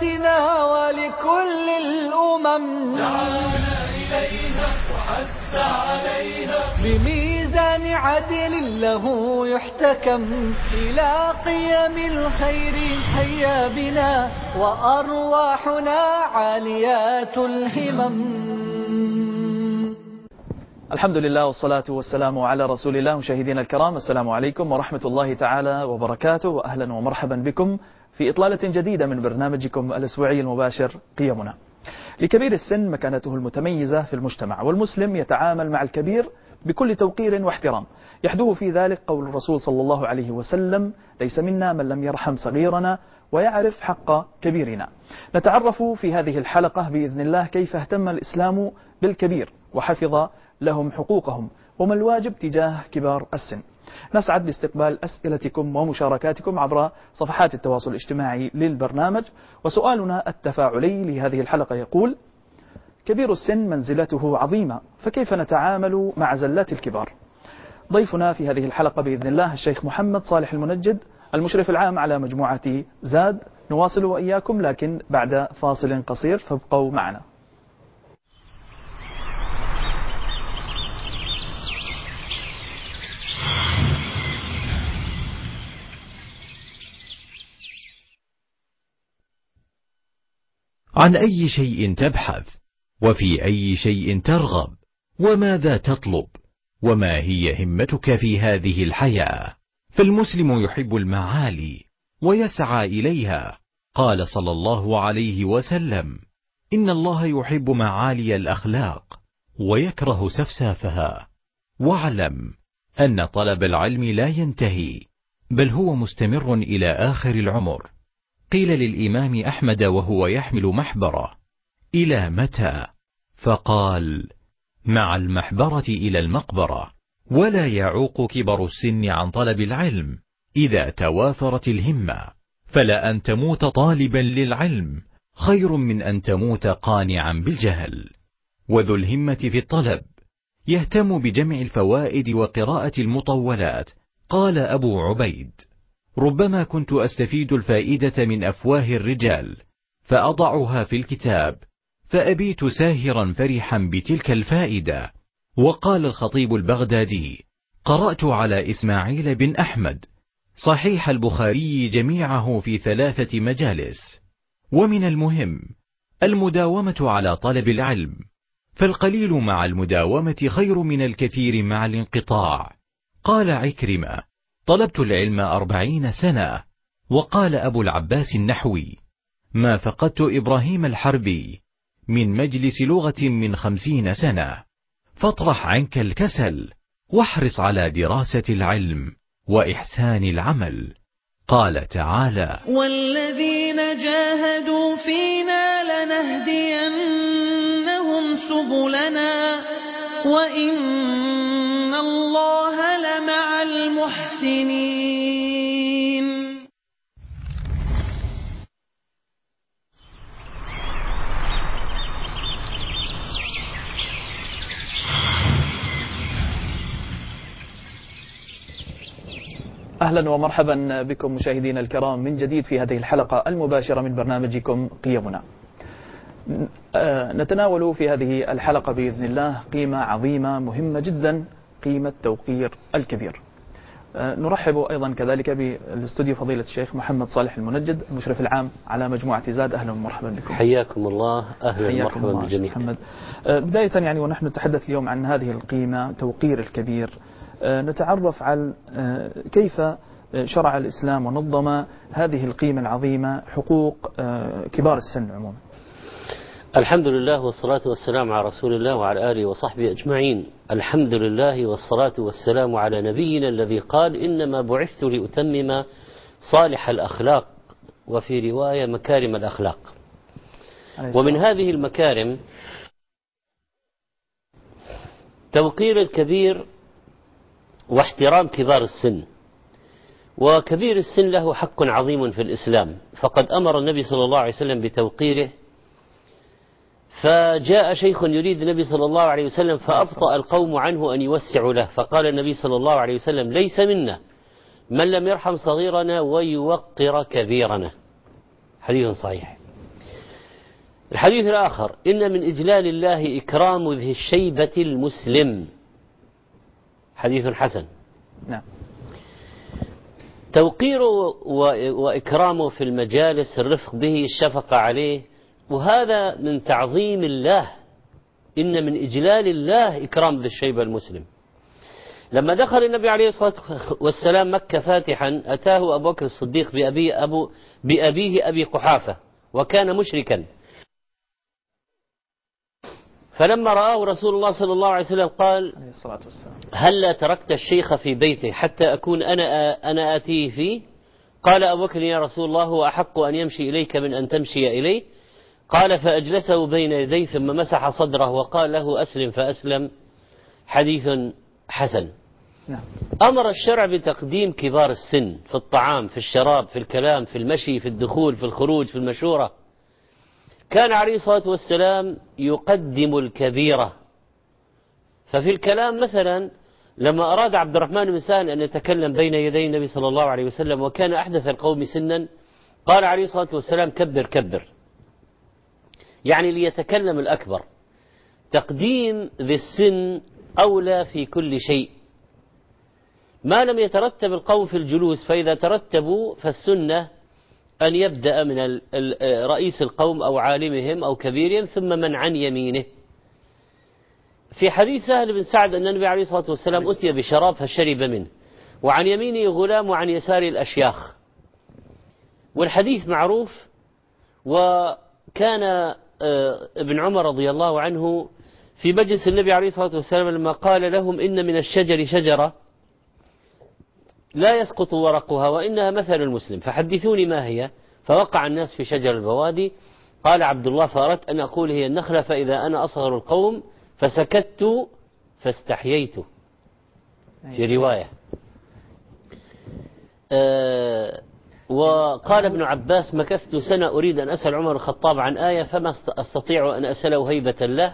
أمتنا ولكل الأمم. دعانا إليها وحث عليها بميزان عدل له يحتكم، إلى قيم الخير هيا بنا وأرواحنا عاليات الهمم. الحمد لله والصلاة والسلام على رسول الله. مشاهدينا الكرام، السلام عليكم ورحمة الله تعالى وبركاته، وأهلا ومرحبا بكم في إطلالة جديدة من برنامجكم الأسبوعي المباشر قيمنا. لكبير السن مكانته المتميزة في المجتمع، والمسلم يتعامل مع الكبير بكل توقير واحترام، يحدوه في ذلك قول الرسول صلى الله عليه وسلم: ليس منا من لم يرحم صغيرنا ويعرف حق كبيرنا. نتعرف في هذه الحلقة بإذن الله كيف اهتم الإسلام بالكبير وحفظ لهم حقوقهم، وما الواجب تجاه كبار السن. نسعد باستقبال أسئلتكم ومشاركاتكم عبر صفحات التواصل الاجتماعي للبرنامج. وسؤالنا التفاعلي لهذه الحلقة يقول: كبير السن منزلته عظيمة، فكيف نتعامل مع زلات الكبار؟ ضيفنا في هذه الحلقة بإذن الله الشيخ محمد صالح المنجد، المشرف العام على مجموعة زاد. نواصل وإياكم لكن بعد فاصل قصير، فابقوا معنا. عن أي شيء تبحث؟ وفي أي شيء ترغب؟ وماذا تطلب؟ وما هي همتك في هذه الحياة؟ فالمسلم يحب المعالي ويسعى إليها. قال صلى الله عليه وسلم: إن الله يحب معالي الأخلاق ويكره سفسافها. واعلم أن طلب العلم لا ينتهي، بل هو مستمر إلى آخر العمر. قيل للإمام أحمد وهو يحمل محبرة: إلى متى؟ فقال: مع المحبرة إلى المقبرة. ولا يعوق كبر السن عن طلب العلم إذا توافرت الهمة، فلا أن تموت طالبا للعلم خير من أن تموت قانعا بالجهل. وذو الهمة في الطلب يهتم بجمع الفوائد وقراءة المطولات. قال أبو عبيد: ربما كنت أستفيد الفائدة من أفواه الرجال فأضعها في الكتاب، فأبيت ساهرا فرحا بتلك الفائدة. وقال الخطيب البغدادي: قرأت على إسماعيل بن أحمد صحيح البخاري جميعه في 3 مجالس. ومن المهم المداومة على طلب العلم، فالقليل مع المداومة خير من الكثير مع الانقطاع. قال عكرمة: طلبت العلم 40 سنة. وقال أبو العباس النحوي: ما فقدت إبراهيم الحربي من مجلس لغة من 50 سنة. فاطرح عنك الكسل واحرص على دراسة العلم وإحسان العمل. قال تعالى: والذين جاهدوا فينا لنهدينهم سبلنا وإن الله لمع المحسنين. أهلا ومرحبا بكم مشاهدينا الكرام من جديد في هذه الحلقة المباشرة من برنامجكم قيمنا. نتناول في هذه الحلقة بإذن الله قيمة عظيمة مهمة جدا، قيمة توقير الكبير. نرحب أيضا كذلك بالاستوديو فضيلة الشيخ محمد صالح المنجد، المشرف العام على مجموعة زاد. أهلا ومرحبا بكم. حياكم الله. أهلا ومرحبا بالجميع. محمد، بداية يعني ونحن نتحدث اليوم عن هذه القيمة توقير الكبير، نتعرف على كيف شرع الإسلام ونظم هذه القيمة العظيمة، حقوق كبار السن عموما. الحمد لله والصلاة والسلام على رسول الله وعلى آله وصحبه أجمعين. الحمد لله والصلاة والسلام على نبينا الذي قال: إنما بعثت لأتمم صالح الأخلاق، وفي رواية مكارم الأخلاق. ومن هذه المكارم توقير الكبير واحترام كبار السن. وكبير السن له حق عظيم في الإسلام، فقد أمر النبي صلى الله عليه وسلم بتوقيره. فجاء شيخ يريد النبي صلى الله عليه وسلم فأبطأ القوم عنه أن يوسعوا له، فقال النبي صلى الله عليه وسلم: ليس منا من لم يرحم صغيرنا ويوقر كبيرنا. حديث صحيح. الحديث الآخر: إن من إجلال الله إكرام ذي الشيبة المسلم. حديث حسن. نعم. توقيره وإكرامه في المجالس، الرفق به، الشفقة عليه، وهذا من تعظيم الله. إن من إجلال الله إكرام ذي الشيبة المسلم. لما دخل النبي عليه الصلاة والسلام مكة فاتحا، أتاه أبو بكر الصديق بأبيه أبي قحافة، وكان مشركا. فلما رآه رسول الله صلى الله عليه وسلم قال: هلا تركت الشيخ في بيته حتى أكون أنا آتيه فيه؟ قال أبو بكر: يا رسول الله، هو أحق أن يمشي إليك من أن تمشي إليه. قال: فأجلسه بين يديه ثم مسح صدره وقال له: أسلم، فأسلم. حديث حسن. أمر الشرع بتقديم كبار السن في الطعام، في الشراب، في الكلام، في المشي، في الدخول، في الخروج، في المشورة. كان عليه الصلاة والسلام يقدم الكبيرة. ففي الكلام مثلا لما أراد عبد الرحمن بن سهل أن يتكلم بين يدي النبي صلى الله عليه وسلم، وكان أحدث القوم سنا، قال عليه الصلاة والسلام: كبر كبر، يعني ليتكلم الأكبر. تقديم ذي السن أولى في كل شيء، ما لم يترتب القوم في الجلوس. فإذا ترتبوا فالسنة أن يبدأ من رئيس القوم أو عالمهم أو كبيرهم، ثم من عن يمينه. في حديث سهل بن سعد أن النبي عليه الصلاة والسلام أتي بشراب فشرب منه، وعن يمينه غلام وعن يساره الأشياخ. والحديث معروف. وكان ابن عمر رضي الله عنه في مجلس النبي عليه الصلاة والسلام لما قال لهم: إن من الشجر شجرة لا يسقط ورقها وإنها مثل المسلم، فحدثوني ما هي. فوقع الناس في شجر البوادي. قال عبد الله: فأردت أن أقول هي النخلة، فإذا أنا أصغر القوم فسكت فاستحييت. في رواية. وقال ابن عباس: مكثت سنة أريد أن أسأل عمر الخطاب عن آية فما أستطيع أن أسأله هيبة له.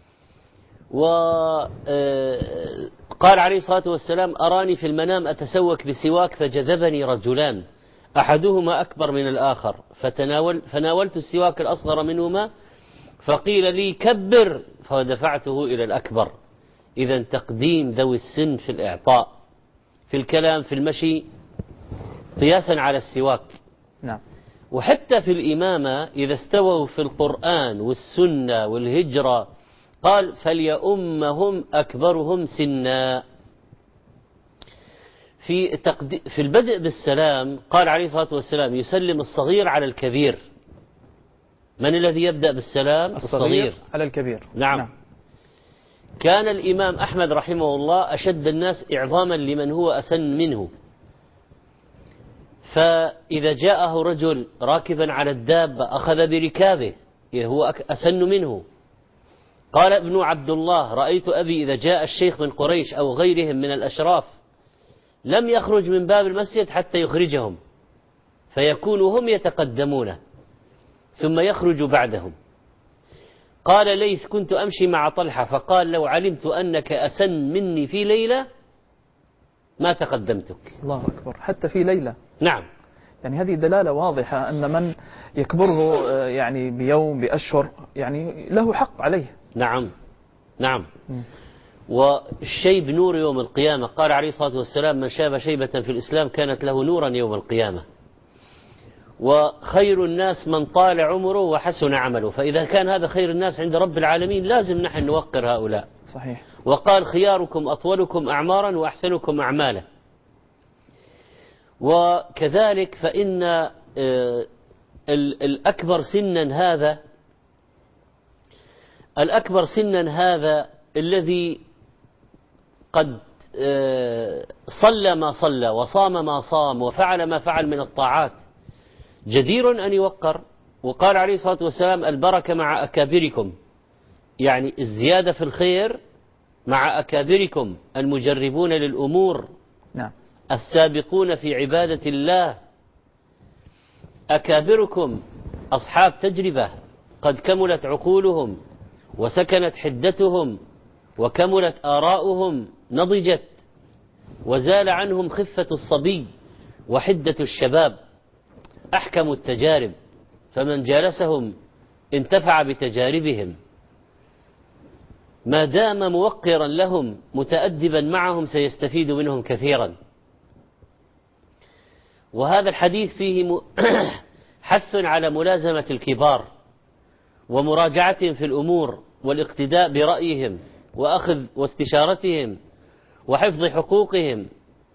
وقال عليه الصلاة والسلام: أراني في المنام أتسوك بسواك فجذبني رجلان، أحدهما أكبر من الآخر، فناولت السواك الأصغر منهما، فقيل لي: كبر، فدفعته إلى الأكبر. إذا تقديم ذوي السن في الإعطاء، في الكلام، في المشي، قياسا على السواك. نعم. وحتى في الإمامة إذا استووا في القرآن والسنة والهجرة، قال: فليؤمهم أكبرهم سنا. في البدء بالسلام قال عليه الصلاة والسلام: يسلم الصغير على الكبير. من الذي يبدأ بالسلام؟ الصغير على الكبير. نعم. كان الإمام أحمد رحمه الله أشد الناس إعظاما لمن هو أسن منه، فإذا جاءه رجل راكبا على الدابة أخذ بركابه، هو أسن منه. قال ابن عبد الله: رأيت أبي إذا جاء الشيخ من قريش أو غيرهم من الأشراف لم يخرج من باب المسجد حتى يخرجهم، فيكونوا هم يتقدمون ثم يخرج بعدهم. قال ليث: كنت أمشي مع طلحة فقال: لو علمت أنك أسن مني في ليلة ما تقدمتك. الله أكبر، حتى في ليلة. نعم. يعني هذه دلالة واضحة أن من يكبره يعني بيوم بأشهر يعني له حق عليه. نعم نعم. والشيب نور يوم القيامة. قال عليه الصلاة والسلام: من شاب شيبة في الإسلام كانت له نورا يوم القيامة. وخير الناس من طال عمره وحسن عمله. فإذا كان هذا خير الناس عند رب العالمين لازم نحن نوقر هؤلاء. صحيح. وقال: خياركم أطولكم أعمارا وأحسنكم أعمالا. وكذلك فإن الأكبر سنا هذا الذي قد صلى ما صلى وصام ما صام وفعل ما فعل من الطاعات جدير أن يوقر. وقال عليه الصلاة والسلام: البركة مع أكابركم، يعني الزيادة في الخير مع أكابركم المجربون للأمور. نعم. السابقون في عبادة الله. أكابركم أصحاب تجربة قد كملت عقولهم وسكنت حدتهم وكملت آراؤهم، نضجت وزال عنهم خفة الصبي وحدة الشباب، أحكموا التجارب، فمن جالسهم انتفع بتجاربهم، ما دام موقرا لهم متأدبا معهم سيستفيد منهم كثيرا. وهذا الحديث فيه حث على ملازمة الكبار ومراجعتهم في الأمور والاقتداء برأيهم وأخذ واستشارتهم وحفظ حقوقهم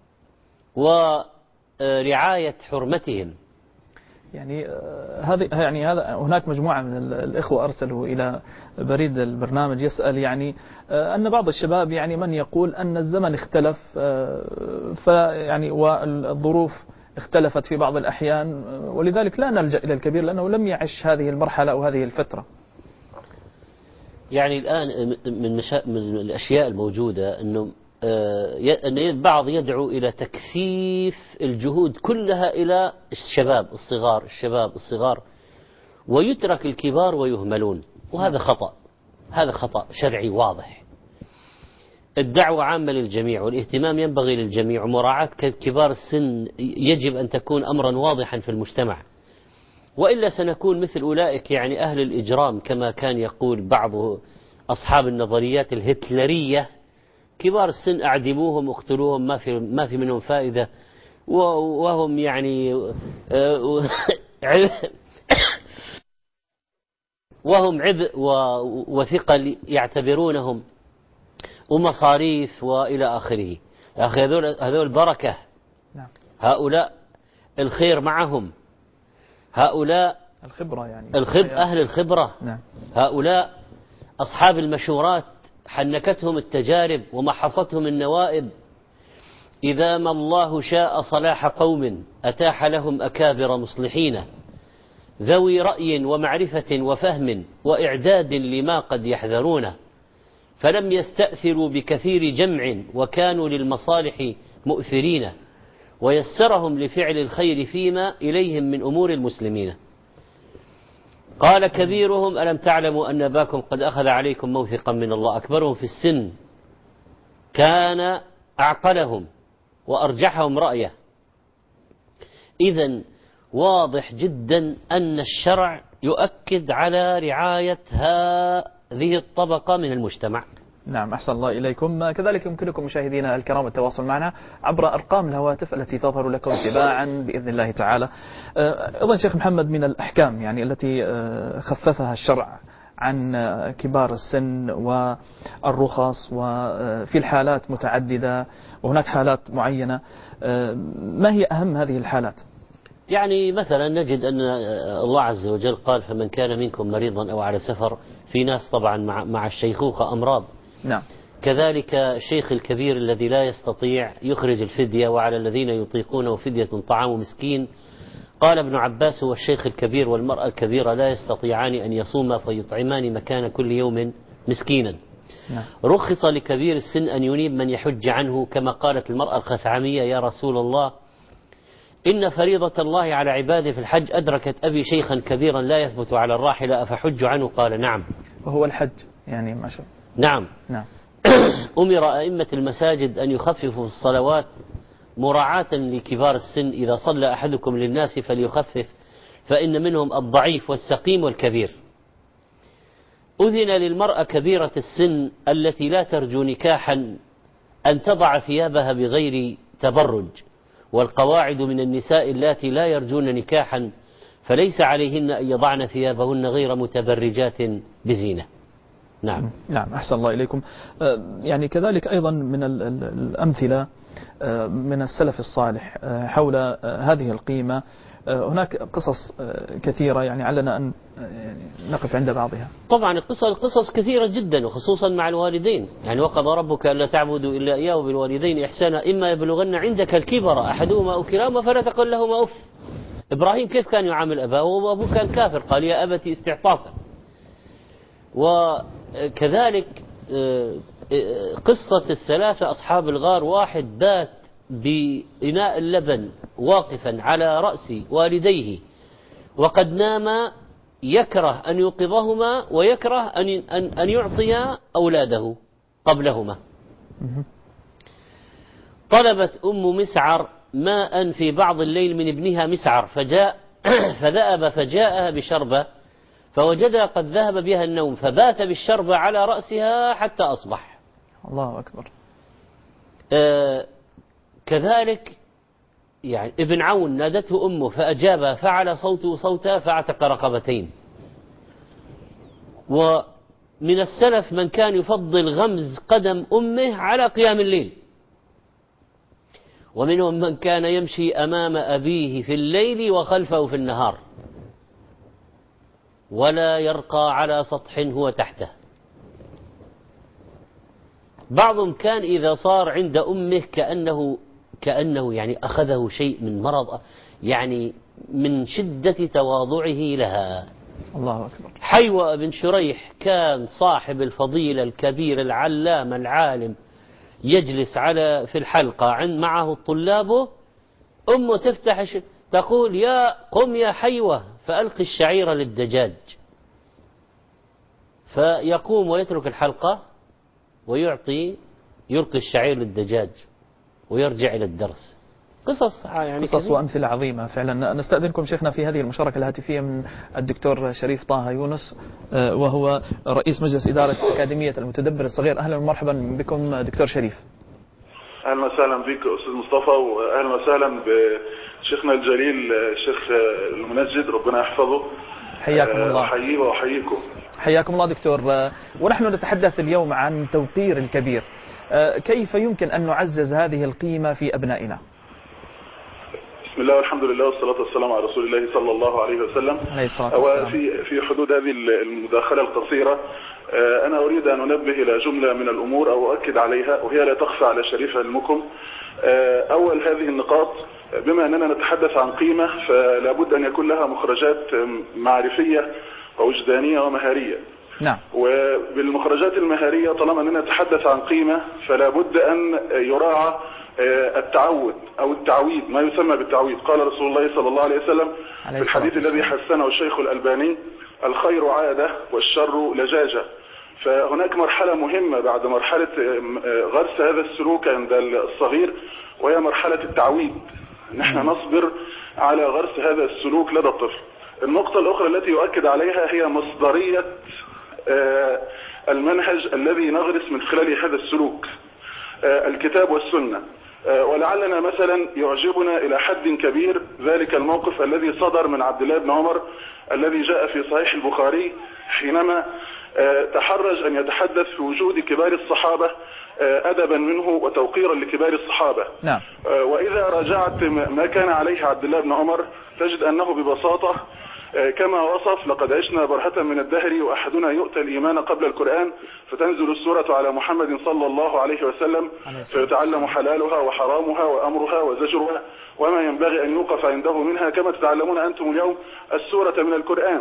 ورعاية حرمتهم. يعني هذا هناك مجموعة من الإخوة أرسلوا إلى بريد البرنامج يسأل يعني أن بعض الشباب يعني من يقول أن الزمن اختلف فيعني والظروف اختلفت في بعض الأحيان ولذلك لا نلجأ إلى الكبير لأنه لم يعش هذه المرحلة أو هذه الفترة. يعني الآن من الأشياء الموجودة أنه أن البعض يدعو إلى تكثيف الجهود كلها إلى الشباب الصغار ويترك الكبار ويهملون، وهذا خطأ. هذا خطأ شرعي واضح. الدعوة عامة للجميع والاهتمام ينبغي للجميع، ومراعاة كبار السن يجب أن تكون أمرا واضحا في المجتمع، وإلا سنكون مثل أولئك يعني أهل الإجرام كما كان يقول بعض أصحاب النظريات الهتلرية: كبار السن أعدموهم واقتلوهم ما في منهم فائدة، وهم يعني وهم عبء وثقل يعتبرونهم ومصاريف وإلى آخره. يا أخي هذول بركة، هؤلاء الخير معهم، هؤلاء الخبرة يعني أهل الخبرة، هؤلاء أصحاب المشورات حنكتهم التجارب ومحصتهم النوائب. إذا ما الله شاء صلاح قوم أتاح لهم أكابر مصلحين ذوي رأي ومعرفة وفهم وإعداد لما قد يحذرونه، فلم يستأثروا بكثير جمع وكانوا للمصالح مؤثرين، ويسرهم لفعل الخير فيما إليهم من أمور المسلمين. قال كبيرهم: ألم تعلموا أن أباكم قد أخذ عليكم موثقا من الله. أكبرهم في السن كان أعقلهم وأرجحهم رأيه. إذن واضح جدا أن الشرع يؤكد على رعاية هذه الطبقة من المجتمع. نعم، أحسن الله إليكم. كذلك يمكنكم مشاهدينا الكرام التواصل معنا عبر أرقام الهواتف التي تظهر لكم تباعا بإذن الله تعالى. أيضا شيخ محمد، من الأحكام يعني التي خففها الشرع عن كبار السن والرخص وفي الحالات متعددة وهناك حالات معينة، ما هي أهم هذه الحالات؟ يعني مثلا نجد أن الله عز وجل قال: فمن كان منكم مريضا أو على سفر. في ناس طبعا مع الشيخوخة أمراض. نعم. كذلك الشيخ الكبير الذي لا يستطيع يخرج الفدية، وعلى الذين يطيقونه فدية طعام مسكين. قال ابن عباس: هو الشيخ الكبير والمرأة الكبيرة لا يستطيعان أن يصوما فيطعمان مكان كل يوم مسكينا. نعم. رخص لكبير السن أن ينيب من يحج عنه، كما قالت المرأة الخثعمية: يا رسول الله، إن فريضة الله على عباده في الحج أدركت أبي شيخا كبيرا لا يثبت على الراحلة أفحج عنه؟ قال: نعم. وهو الحج يعني ما شاء الله. نعم. نعم. أمر أئمة المساجد أن يخففوا في الصلوات مراعاة لكبار السن. إذا صلى أحدكم للناس فليخفف، فإن منهم الضعيف والسقيم والكبير. أذن للمرأة كبيرة السن التي لا ترجو نكاحا أن تضع ثيابها بغير تبرج، والقواعد من النساء اللاتي لا يرجون نكاحا فليس عليهن أن يضعن ثيابهن غير متبرجات بزينة. نعم. نعم، أحسن الله إليكم. يعني كذلك أيضا من الأمثلة من السلف الصالح حول هذه القيمة، هناك قصص كثيرة يعني علنا أن نقف عند بعضها. طبعا القصص كثيرة جدا، وخصوصا مع الوالدين. يعني وقضى ربك ألا تعبدوا إلا إياه وبالوالدين إحسانا إما يبلغن عندك الكبر أحدهما أو كلاهما فلا تقل لهما أف. إبراهيم كيف كان يعامل أباه وأبوه كان كافر؟ قال: يا أبتي استعطافا. وكذلك قصة الثلاثة أصحاب الغار، واحد بات بإناء اللبن واقفا على رأس والديه وقد نام، يكره أن يوقظهما ويكره أن يعطي أولاده قبلهما. طلبت أم مسعر ماء في بعض الليل من ابنها مسعر، فذهب فجاءها بشربة، فوجدها قد ذهب بها النوم فبات بالشرب على رأسها حتى أصبح. الله أكبر. كذلك يعني ابن عون نادته أمه فأجابها فعل صوته صوتها فاعتق رقبتين. ومن السلف من كان يفضل غمز قدم أمه على قيام الليل، ومنهم من كان يمشي أمام أبيه في الليل وخلفه في النهار ولا يرقى على سطح هو تحته. بعضهم كان إذا صار عند أمه كأنه يعني أخذه شيء من مرض، يعني من شدة تواضعه لها. الله أكبر. حيوى بن شريح كان صاحب الفضيلة الكبير العلامة العالم، يجلس في الحلقة معه الطلاب، أمه تفتح تقول قم يا حيوة فألقي الشعير للدجاج، فيقوم ويترك الحلقة ويلقي الشعير للدجاج ويرجع إلى الدرس. قصص وأمثلة عظيمة فعلا. نستأذنكم شيخنا في هذه المشاركة الهاتفية من الدكتور شريف طه يونس، وهو رئيس مجلس إدارة أكاديمية المتدبر الصغير. أهلا ومرحبا بكم دكتور شريف. أهلا وسهلا بك أستاذ مصطفى، وأهلا وسهلا بشيخنا الجليل الشيخ المنجد، ربنا يحفظه. حياكم الله. أحييه وأحييكم. حياكم الله دكتور. ونحن نتحدث اليوم عن توقير الكبير. كيف يمكن أن نعزز هذه القيمة في أبنائنا؟ بسم الله والحمد لله والصلاة والسلام على رسول الله صلى الله عليه وسلم. وفي حدود هذه المداخلة القصيرة أنا أريد أن أنبه إلى جملة من الأمور أو أؤكد عليها، وهي لا تخفى على شريف علمكم. أول هذه النقاط، بما أننا نتحدث عن قيمة فلا بد أن يكون لها مخرجات معرفية ووجدانية ومهارية. نعم. وبالمخرجات المهارية طالما أننا نتحدث عن قيمة فلا بد أن يراعى التعود أو التعويد، ما يسمى بالتعويد. قال رسول الله صلى الله عليه وسم في الحديث الذي حسنه الشيخ الألباني: الخير عادة والشر لجاجة. فهناك مرحلة مهمة بعد مرحلة غرس هذا السلوك عند الصغير، وهي مرحلة التعويد. نحن نصبر على غرس هذا السلوك لدى الطفل. النقطة الأخرى التي يؤكد عليها هي مصدرية المنهج الذي نغرس من خلال هذا السلوك، الكتاب والسنة. ولعلنا مثلا يعجبنا إلى حد كبير ذلك الموقف الذي صدر من عبد الله بن عمر الذي جاء في صحيح البخاري حينما تحرج أن يتحدث في وجود كبار الصحابة أدبا منه وتوقيرا لكبار الصحابة. نعم. وإذا راجعت ما كان عليه عبد الله بن عمر تجد أنه ببساطة كما وصف: لقد عشنا برهة من الدهر وأحدنا يؤتى الإيمان قبل القرآن فتنزل السورة على محمد صلى الله عليه وسلم فيتعلم حلالها وحرامها وأمرها وزجرها وما ينبغي أن يوقف عنده منها كما تتعلمون أنتم اليوم السورة من القرآن.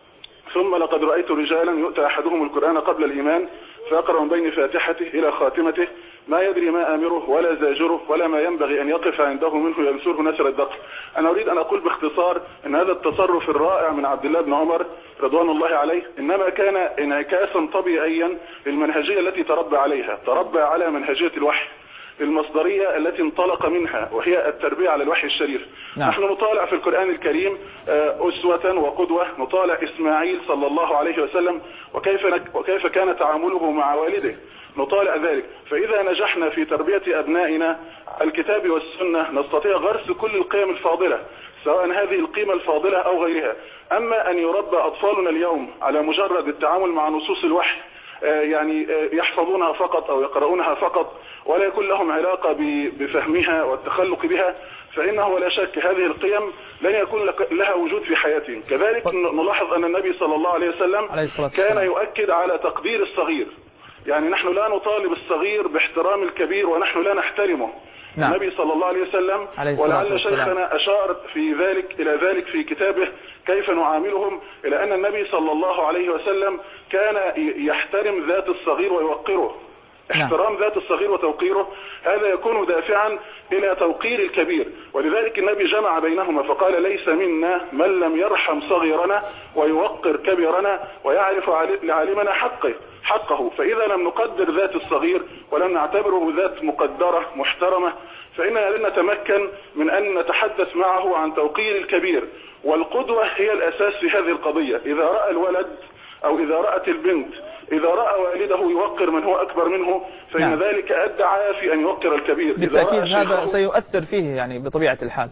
ثم لقد رأيت رجالا يؤتى أحدهم القرآن قبل الإيمان فيقرأ من بين فاتحته إلى خاتمته ما يدري ما آمره ولا زاجره ولا ما ينبغي أن يقف عنده منه ينسره نسر الدقل. أنا أريد أن أقول باختصار أن هذا التصرف الرائع من عبد الله بن عمر رضوان الله عليه إنما كان انعكاسا طبيعيا للمنهجية التي تربى عليها. تربى على منهجية الوحي، المصدرية التي انطلق منها، وهي التربية على الوحي الشريف. نعم. نحن نطالع في القرآن الكريم أسوة وقدوة، نطالع إسماعيل صلى الله عليه وسلم وكيف كان تعامله مع والده، نطالع ذلك. فإذا نجحنا في تربية أبنائنا الكتاب والسنة نستطيع غرس كل القيم الفاضلة، سواء هذه القيمة الفاضلة أو غيرها. أما أن يربى أطفالنا اليوم على مجرد التعامل مع نصوص الوحي، يعني يحفظونها فقط أو يقرؤونها فقط ولا يكون لهم علاقة بفهمها والتخلق بها، فإنه لا شك هذه القيم لن يكون لها وجود في حياتهم. كذلك نلاحظ أن النبي صلى الله عليه وسلم كان يؤكد على تقدير الصغير. يعني نحن لا نطالب الصغير باحترام الكبير ونحن لا نحترمه. نعم. النبي صلى الله عليه وسلم ولعل شيخنا أشار إلى ذلك في كتابه كيف نعاملهم، إلى أن النبي صلى الله عليه وسلم كان يحترم ذات الصغير ويوقره. احترام ذات الصغير وتوقيره هذا يكون دافعا إلى توقير الكبير، ولذلك النبي جمع بينهما فقال: ليس منا من لم يرحم صغيرنا ويوقر كبيرنا ويعرف لعالمنا حقه. فإذا لم نقدر ذات الصغير ولم نعتبره ذات مقدرة محترمة فإننا لن نتمكن من أن نتحدث معه عن توقير الكبير. والقدوة هي الأساس في هذه القضية. إذا رأى الولد أو إذا رأت البنت إذا رأى والده يوقر من هو أكبر منه فإن نعم. ذلك أدعى في أن يوقر الكبير. بالتأكيد هذا سيؤثر فيه يعني بطبيعة الحال.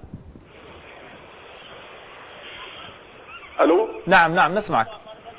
ألو؟ نعم نسمعك.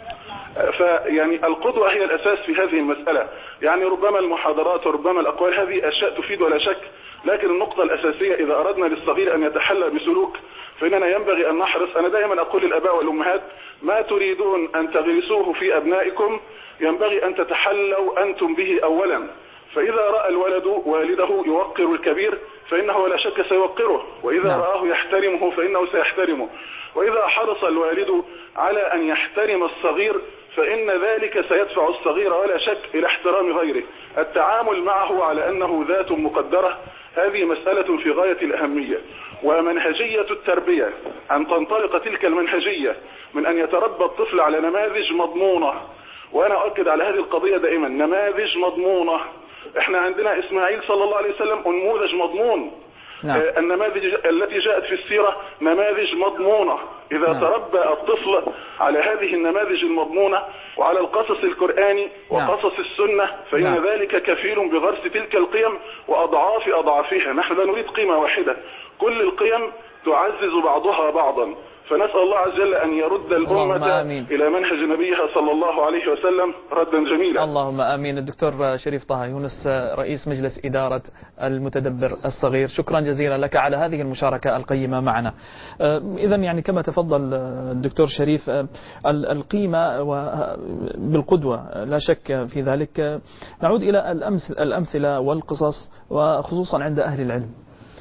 فيعني القدوة هي الأساس في هذه المسألة. يعني ربما المحاضرات وربما الأقوال هذه أشياء تفيد ولا شك، لكن النقطة الأساسية إذا أردنا للصغير أن يتحلى بسلوك فإننا ينبغي أن نحرص. أنا دائما أقول للآباء والأمهات ما تريدون أن تغرسوه في أبنائكم ينبغي أن تتحلوا أنتم به أولا. فإذا رأى الولد والده يوقر الكبير فإنه لا شك سيوقره، وإذا رآه يحترمه فإنه سيحترمه، وإذا حرص الوالد على أن يحترم الصغير فإن ذلك سيدفع الصغير ولا شك إلى احترام غيره. التعامل معه على أنه ذات مقدرة هذه مسألة في غاية الأهمية. ومنهجية التربية أن تنطلق تلك المنهجية من أن يتربى الطفل على نماذج مضمونة، وأنا أؤكد على هذه القضية دائما، نماذج مضمونة. احنا عندنا إسماعيل صلى الله عليه وسلم نموذج مضمون. نعم. النماذج التي جاءت في السيرة نماذج مضمونة. إذا تربى الطفل على هذه النماذج المضمونة وعلى القصص القرآني وقصص السنة فإن ذلك كفيل بغرس تلك القيم وأضعاف أضعافها. نحن لا نريد قيمة واحدة، كل القيم تعزز بعضها بعضا. فنسأل الله عز وجل أن يرد الأمة إلى منهج نبيها صلى الله عليه وسلم ردا جميلا. اللهم آمين. الدكتور شريف طه يونس رئيس مجلس إدارة المتدبر الصغير، شكرا جزيلا لك على هذه المشاركة القيمة معنا. إذا يعني كما تفضل الدكتور شريف القيمة بالقدوة لا شك في ذلك. نعود إلى الأمثلة والقصص وخصوصا عند أهل العلم.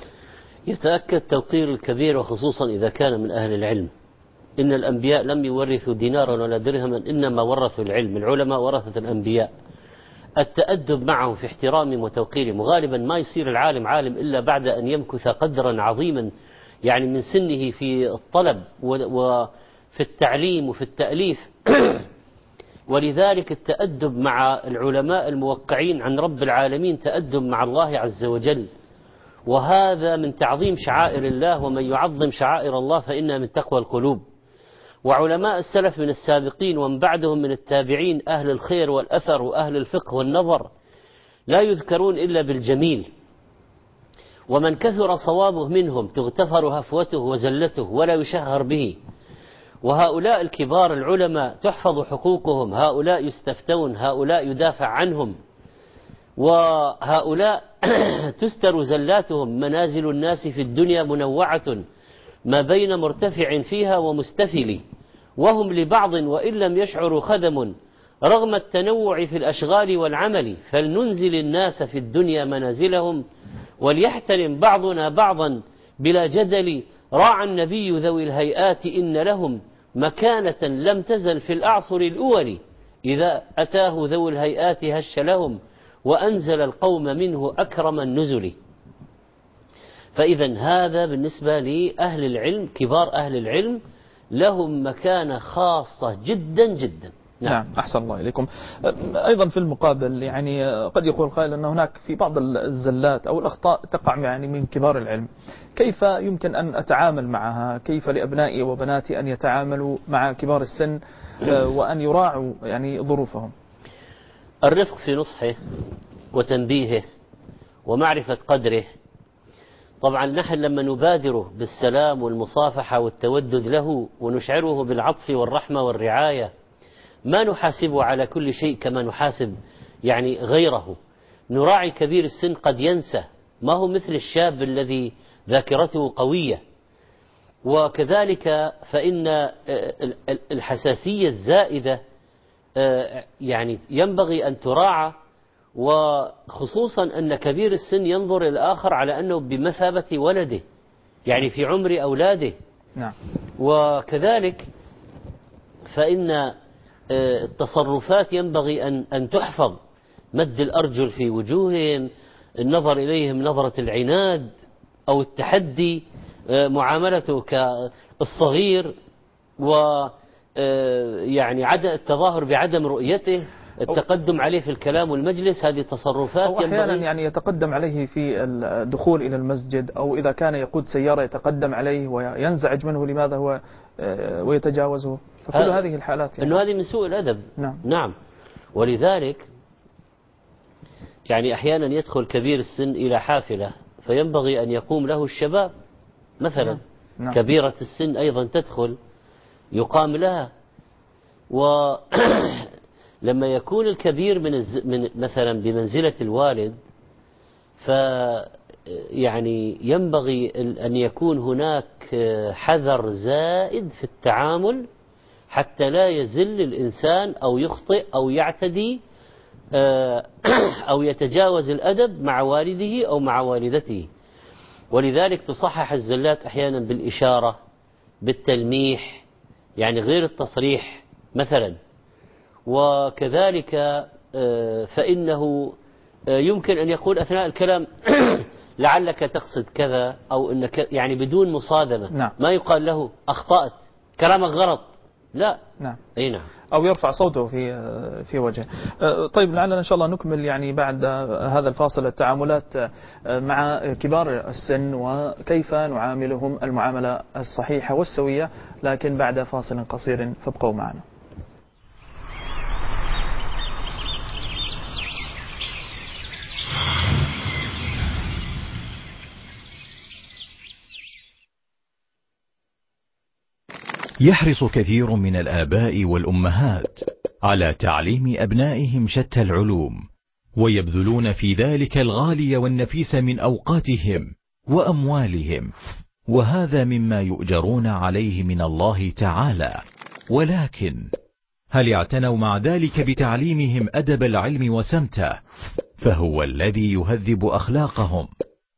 يتأكد توقير الكبير وخصوصا إذا كان من أهل العلم. إن الأنبياء لم يورثوا دينارا ولا درهما إنما ورثوا العلم. العلماء ورثة الأنبياء. التأدب معهم في احترامهم وتوقيرهم. غالبا ما يصير العالم عالم إلا بعد أن يمكث قدرا عظيما يعني من سنه في الطلب وفي التعليم وفي التأليف. ولذلك التأدب مع العلماء الموقعين عن رب العالمين تأدب مع الله عز وجل، وهذا من تعظيم شعائر الله، ومن يعظم شعائر الله فإنها من تقوى القلوب. وعلماء السلف من السابقين ومن بعدهم من التابعين أهل الخير والأثر وأهل الفقه والنظر لا يذكرون إلا بالجميل، ومن كثر صوابه منهم تغتفر هفوته وزلته ولا يشهر به. وهؤلاء الكبار العلماء تحفظ حقوقهم، هؤلاء يستفتون، هؤلاء يدافع عنهم، وهؤلاء تستر زلاتهم. منازل الناس في الدنيا منوعة ما بين مرتفع فيها ومستفل، وهم لبعض وإن لم يشعروا خدم رغم التنوع في الأشغال والعمل. فلننزل الناس في الدنيا منازلهم وليحترم بعضنا بعضا بلا جدل. راعى النبي ذوي الهيئات إن لهم مكانة لم تزل في الأعصر الأول. إذا أتاه ذوي الهيئات هش لهم وأنزل القوم منه أكرم النزل. فإذا هذا بالنسبة لأهل العلم. كبار أهل العلم لهم مكانة خاصة جدا جدا. نعم أحسن الله إليكم. أيضا في المقابل يعني قد يقول قائل أن هناك في بعض الزلات أو الأخطاء تقع يعني من كبار العلم، كيف يمكن أن أتعامل معها؟ كيف لأبنائي وبناتي أن يتعاملوا مع كبار السن وأن يراعوا يعني ظروفهم؟ الرفق في نصحه وتنبيهه ومعرفة قدره. طبعا نحن لما نبادره بالسلام والمصافحة والتودد له ونشعره بالعطف والرحمة والرعاية ما نحاسبه على كل شيء كما نحاسب يعني غيره. نراعي كبير السن قد ينسى، ما هو مثل الشاب الذي ذاكرته قوية. وكذلك فإن الحساسية الزائدة يعني ينبغي أن تراعى، وخصوصا أن كبير السن ينظر الآخر على أنه بمثابة ولده يعني في عمر أولاده. نعم. وكذلك فإن التصرفات ينبغي أن تحفظ. مد الأرجل في وجوههم، النظر إليهم نظرة العناد أو التحدي، معاملته كالصغير، ويعني التظاهر بعدم رؤيته التقدم عليه في الكلام والمجلس هذه تصرفات أو أحيانا ينبغي يعني يتقدم عليه في الدخول إلى المسجد، أو إذا كان يقود سيارة يتقدم عليه وينزعج منه لماذا هو ويتجاوزه، فكل هذه الحالات يعني أنه هذه من سوء الأدب. نعم. ولذلك يعني أحيانا يدخل كبير السن إلى حافلة فينبغي أن يقوم له الشباب مثلا. كبيرة السن أيضا تدخل يقام لها. ولما يكون الكبير من مثلا بمنزلة الوالد، يعني ينبغي أن يكون هناك حذر زائد في التعامل حتى لا يزل الإنسان أو يخطئ أو يعتدي أو يتجاوز الأدب مع والده أو مع والدته. ولذلك تصحح الزلات أحيانا بالإشارة، بالتلميح، يعني غير التصريح مثلا. وكذلك فإنه يمكن أن يقول أثناء الكلام لعلك تقصد كذا، أو إنك يعني بدون مصادمة. ما يقال له أخطأت، كلامك غلط، لا. أي نعم. أو يرفع صوته في وجهه. طيب لعلنا إن شاء الله نكمل يعني بعد هذا الفاصل التعاملات مع كبار السن وكيف نعاملهم المعاملة الصحيحة والسوية، لكن بعد فاصل قصير، فابقوا معنا. يحرص كثير من الآباء والأمهات على تعليم أبنائهم شتى العلوم، ويبذلون في ذلك الغالي والنفيس من أوقاتهم وأموالهم، وهذا مما يؤجرون عليه من الله تعالى. ولكن هل اعتنوا مع ذلك بتعليمهم أدب العلم وسمته؟ فهو الذي يهذب أخلاقهم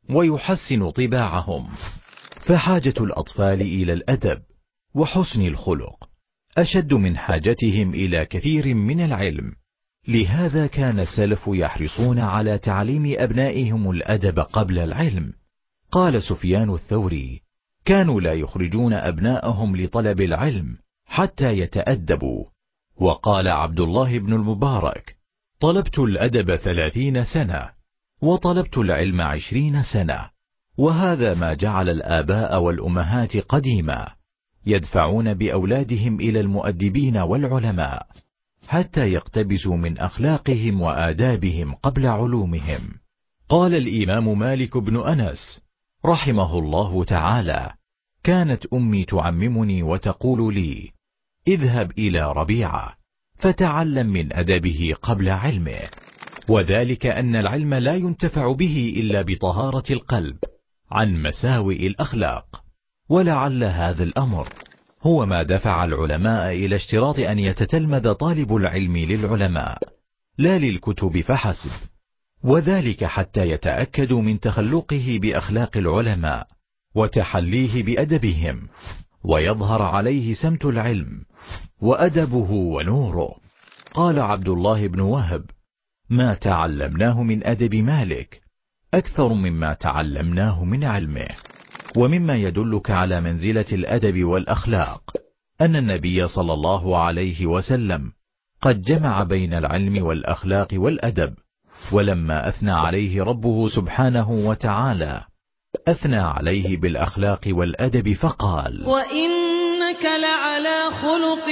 ويحسن طباعهم. فحاجة الأطفال إلى الأدب وحسن الخلق أشد من حاجتهم إلى كثير من العلم. لهذا كان السلف يحرصون على تعليم أبنائهم الأدب قبل العلم. قال سفيان الثوري: كانوا لا يخرجون أبنائهم لطلب العلم حتى يتأدبوا. وقال عبد الله بن المبارك: طلبت الأدب 30 سنة وطلبت العلم 20 سنة. وهذا ما جعل الآباء والأمهات قديما يدفعون بأولادهم إلى المؤدبين والعلماء حتى يقتبسوا من أخلاقهم وآدابهم قبل علومهم. قال الإمام مالك بن أنس رحمه الله تعالى: كانت أمي تعممني وتقول لي: اذهب إلى ربيعة فتعلم من أدبه قبل علمه. وذلك أن العلم لا ينتفع به إلا بطهارة القلب عن مساوئ الأخلاق. ولعل هذا الأمر هو ما دفع العلماء إلى اشتراط أن يتتلمذ طالب العلم للعلماء لا للكتب فحسب، وذلك حتى يتأكدوا من تخلقه بأخلاق العلماء وتحليه بأدبهم، ويظهر عليه سمت العلم وأدبه ونوره. قال عبد الله بن وهب: ما تعلمناه من أدب مالك أكثر مما تعلمناه من علمه. ومما يدلك على منزلة الأدب والأخلاق أن النبي صلى الله عليه وسلم قد جمع بين العلم والأخلاق والأدب. ولما أثنى عليه ربه سبحانه وتعالى أثنى عليه بالأخلاق والأدب فقال: وإنك لعلى خلق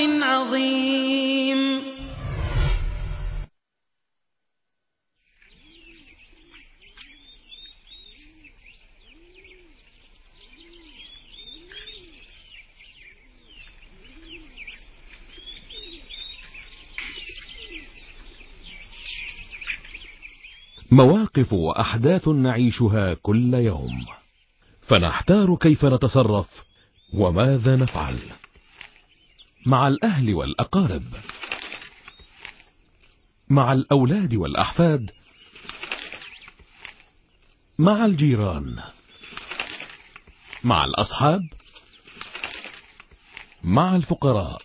عظيم. مواقف وأحداث نعيشها كل يوم، فنحتار كيف نتصرف وماذا نفعل مع الأهل والأقارب، مع الأولاد والأحفاد، مع الجيران، مع الأصحاب، مع الفقراء،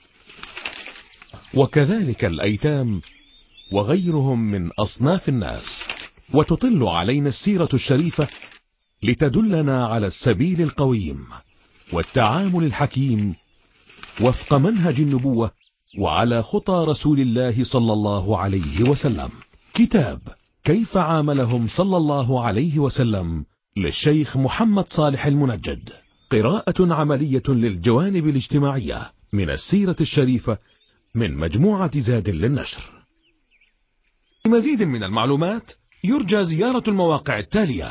وكذلك الأيتام وغيرهم من أصناف الناس. وتطل علينا السيرة الشريفة لتدلنا على السبيل القويم والتعامل الحكيم وفق منهج النبوة وعلى خطى رسول الله صلى الله عليه وسلم. كتاب كيف عاملهم صلى الله عليه وسلم للشيخ محمد صالح المنجد، قراءة عملية للجوانب الاجتماعية من السيرة الشريفة من مجموعة زاد للنشر. لمزيد من المعلومات يرجى زيارة المواقع التالية: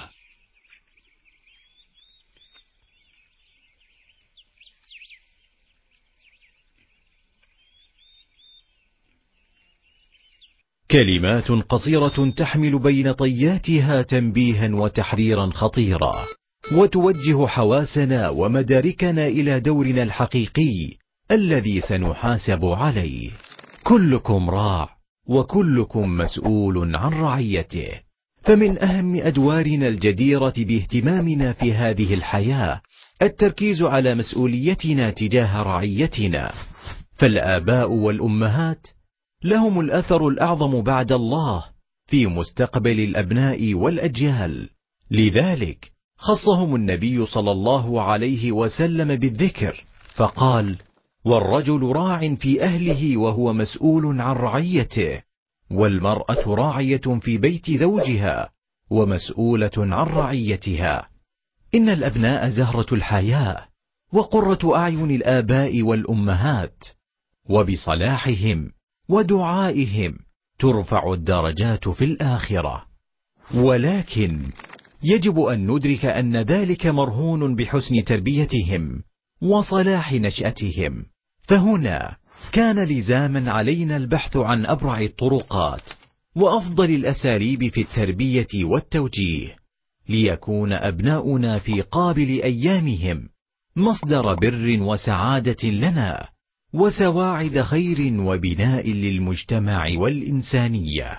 كلمات قصيرة تحمل بين طياتها تنبيها وتحذيرا خطيرا، وتوجه حواسنا ومداركنا إلى دورنا الحقيقي الذي سنحاسب عليه. كلكم راع وكلكم مسؤول عن رعيته، فمن أهم أدوارنا الجديرة باهتمامنا في هذه الحياة التركيز على مسؤوليتنا تجاه رعيتنا، فالآباء والأمهات لهم الأثر الأعظم بعد الله في مستقبل الأبناء والأجيال، لذلك خصهم النبي صلى الله عليه وسلم بالذكر فقال: والرجل راع في أهله وهو مسؤول عن رعيته، والمرأة راعية في بيت زوجها ومسؤولة عن رعيتها. إن الأبناء زهرة الحياة وقرة أعين الآباء والأمهات، وبصلاحهم ودعائهم ترفع الدرجات في الآخرة، ولكن يجب أن ندرك أن ذلك مرهون بحسن تربيتهم وصلاح نشأتهم. فهنا كان لزاما علينا البحث عن أبرع الطرقات وأفضل الأساليب في التربية والتوجيه، ليكون أبناؤنا في قابل أيامهم مصدر بر وسعادة لنا وسواعد خير وبناء للمجتمع والإنسانية.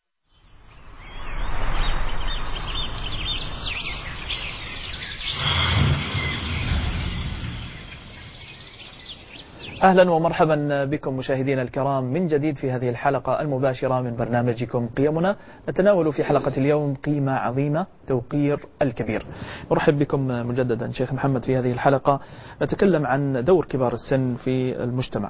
أهلا ومرحبا بكم مشاهدينا الكرام من جديد في هذه الحلقة المباشرة من برنامجكم قيمنا. نتناول في حلقة اليوم قيمة عظيمة، توقير الكبير. أرحب بكم مجددا شيخ محمد في هذه الحلقة. نتكلم عن دور كبار السن في المجتمع.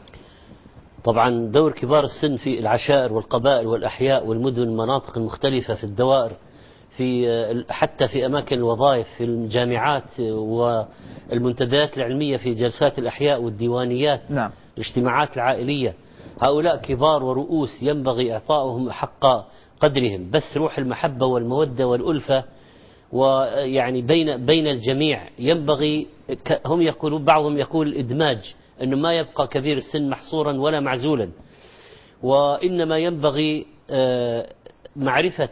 طبعا دور كبار السن في العشائر والقبائل والأحياء والمدن والمناطق المختلفة في الدوائر، في حتى في أماكن الوظائف، في الجامعات والمنتديات العلمية، في جلسات الأحياء والديوانيات، نعم. الاجتماعات العائلية. هؤلاء كبار ورؤوس ينبغي إعطائهم حق قدرهم، بث روح المحبة والمودة والألفة، ويعني بين الجميع. ينبغي، هم يقولون، بعضهم يقول الإدماج، أنه ما يبقى كبير السن محصورا ولا معزولا، وإنما ينبغي معرفة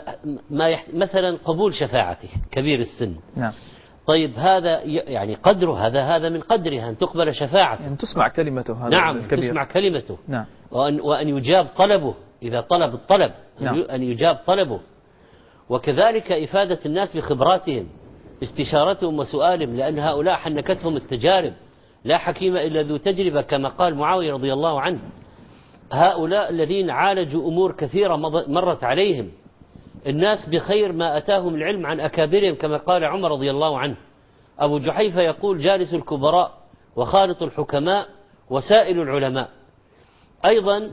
مثلا قبول شفاعته كبير السن. نعم. طيب هذا يعني قدره، هذا من قدرها أن تقبل شفاعته، يعني تسمع كلمته. هذا نعم الكبير. تسمع كلمته. نعم. وأن يجاب طلبه إذا طلب الطلب. نعم. أن يجاب طلبه، وكذلك إفادة الناس بخبراتهم، استشارتهم وسؤالهم، لأن هؤلاء حنكتهم التجارب، لا حكيم إلا ذو تجربة، كما قال معاوية رضي الله عنه. هؤلاء الذين عالجوا أمور كثيرة مرت عليهم. الناس بخير ما أتاهم العلم عن أكابرهم، كما قال عمر رضي الله عنه. أبو جحيفة يقول: جالس الكبراء وخالط الحكماء وسائل العلماء. أيضا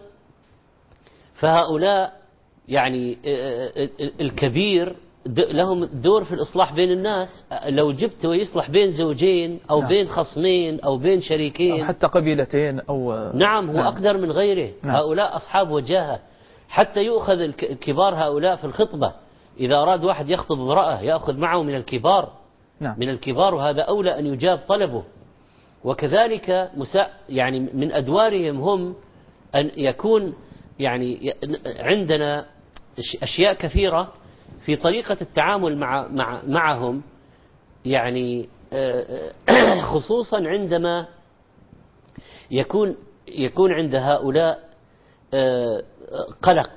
فهؤلاء يعني الكبير لهم دور في الإصلاح بين الناس. لو جبت ويصلح بين زوجين أو نعم. بين خصمين أو بين شريكين أو حتى قبيلتين أو نعم هو نعم. أقدر من غيره. نعم. هؤلاء أصحاب وجاهة، حتى يؤخذ الكبار هؤلاء في الخطبة. إذا أراد واحد يخطب امرأة يأخذ معه من الكبار. نعم. من الكبار، وهذا أولى أن يجاب طلبه. وكذلك يعني من أدوارهم هم أن يكون يعني عندنا أشياء كثيرة في طريقة التعامل معهم، يعني خصوصا عندما يكون عند هؤلاء قلق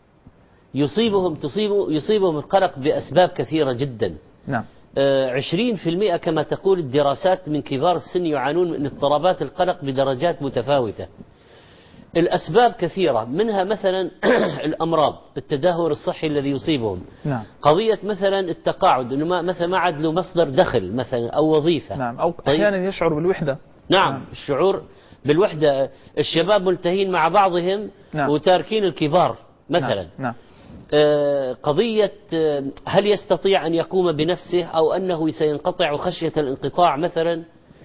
يصيبهم القلق بأسباب كثيرة جدا. نعم. 20% كما تقول الدراسات من كبار السن يعانون من اضطرابات القلق بدرجات متفاوتة. الأسباب كثيرة، منها مثلا الأمراض، التدهور الصحي الذي يصيبهم. نعم. قضية مثلا التقاعد، إنه مثلا ما عاد له مصدر دخل مثلا أو وظيفة. نعم. أو طيب. أحيانا يشعر بالوحدة. نعم. الشعور بالوحدة، الشباب ملتهين مع بعضهم نعم. وتاركين الكبار مثلا. نعم. قضية هل يستطيع أن يقوم بنفسه أو أنه سينقطع خشية الانقطاع مثلا.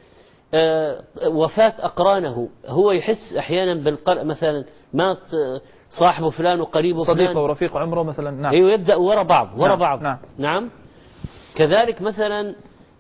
وفاة أقرانه، هو يحس أحيانا بالقلق، مثلا مات صاحبه فلان وقريبه فلان، صديقه ورفيق عمره مثلا. نعم. أيوه، يبدأ وراء بعض وراء نعم. بعض. نعم. نعم. كذلك مثلا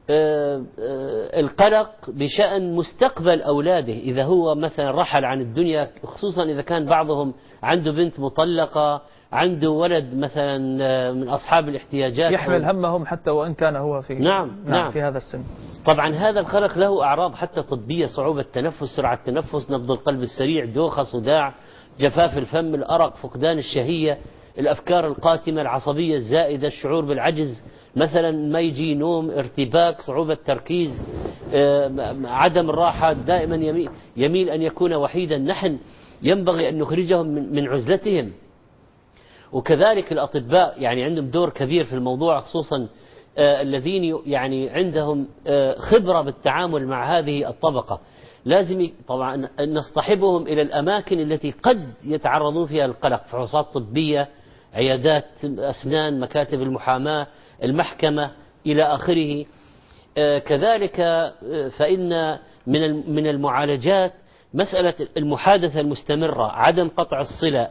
القلق بشأن مستقبل أولاده إذا هو مثلا رحل عن الدنيا، خصوصا إذا كان بعضهم عنده بنت مطلقة، عنده ولد مثلا من أصحاب الاحتياجات، يحمل همهم حتى وإن كان هو في نعم. في هذا السن. طبعا هذا القلق له أعراض حتى طبية، صعوبة تنفس، سرعة تنفس، نبض القلب السريع، دوخة، صداع، جفاف الفم، الأرق، فقدان الشهية، الأفكار القاتمة، العصبية الزائدة، الشعور بالعجز مثلا، ما يجي نوم، ارتباك، صعوبة تركيز، عدم الراحة، دائما يميل أن يكون وحيدا. نحن ينبغي أن نخرجهم من عزلتهم. وكذلك الأطباء يعني عندهم دور كبير في الموضوع، خصوصا الذين يعني عندهم خبرة بالتعامل مع هذه الطبقة. لازم طبعا نصطحبهم إلى الأماكن التي قد يتعرضون فيها للقلق، فحوصات طبية، عيادات أسنان، مكاتب المحاماة، المحكمة إلى آخره. كذلك فإن من المعالجات مسألة المحادثة المستمرة، عدم قطع الصلة،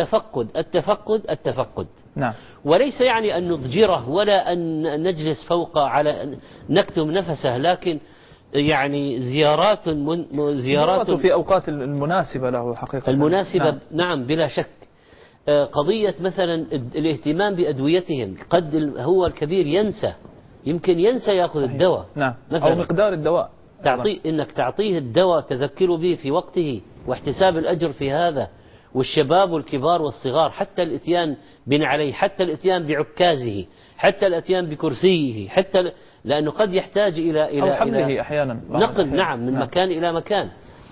التفقد. نعم. وليس يعني أن نضجره ولا أن نجلس فوق على نكتم نفسه، لكن يعني زيارات في أوقات المناسبة له حقيقة المناسبة. نعم بلا شك. قضية مثلا الاهتمام بأدويتهم، قد هو الكبير يمكن ينسى يأخذ الدواء. نعم. أو مقدار الدواء، إنك تعطيه الدواء تذكره به في وقته، واحتساب الأجر في هذا. والشباب والكبار والصغار، حتى الاتيان عليه، حتى الاتيان بعكازه، حتى الاتيان بكرسيه، لأنه قد يحتاج إلى حمله أحيانا، نقل. نعم. من مكان إلى مكان.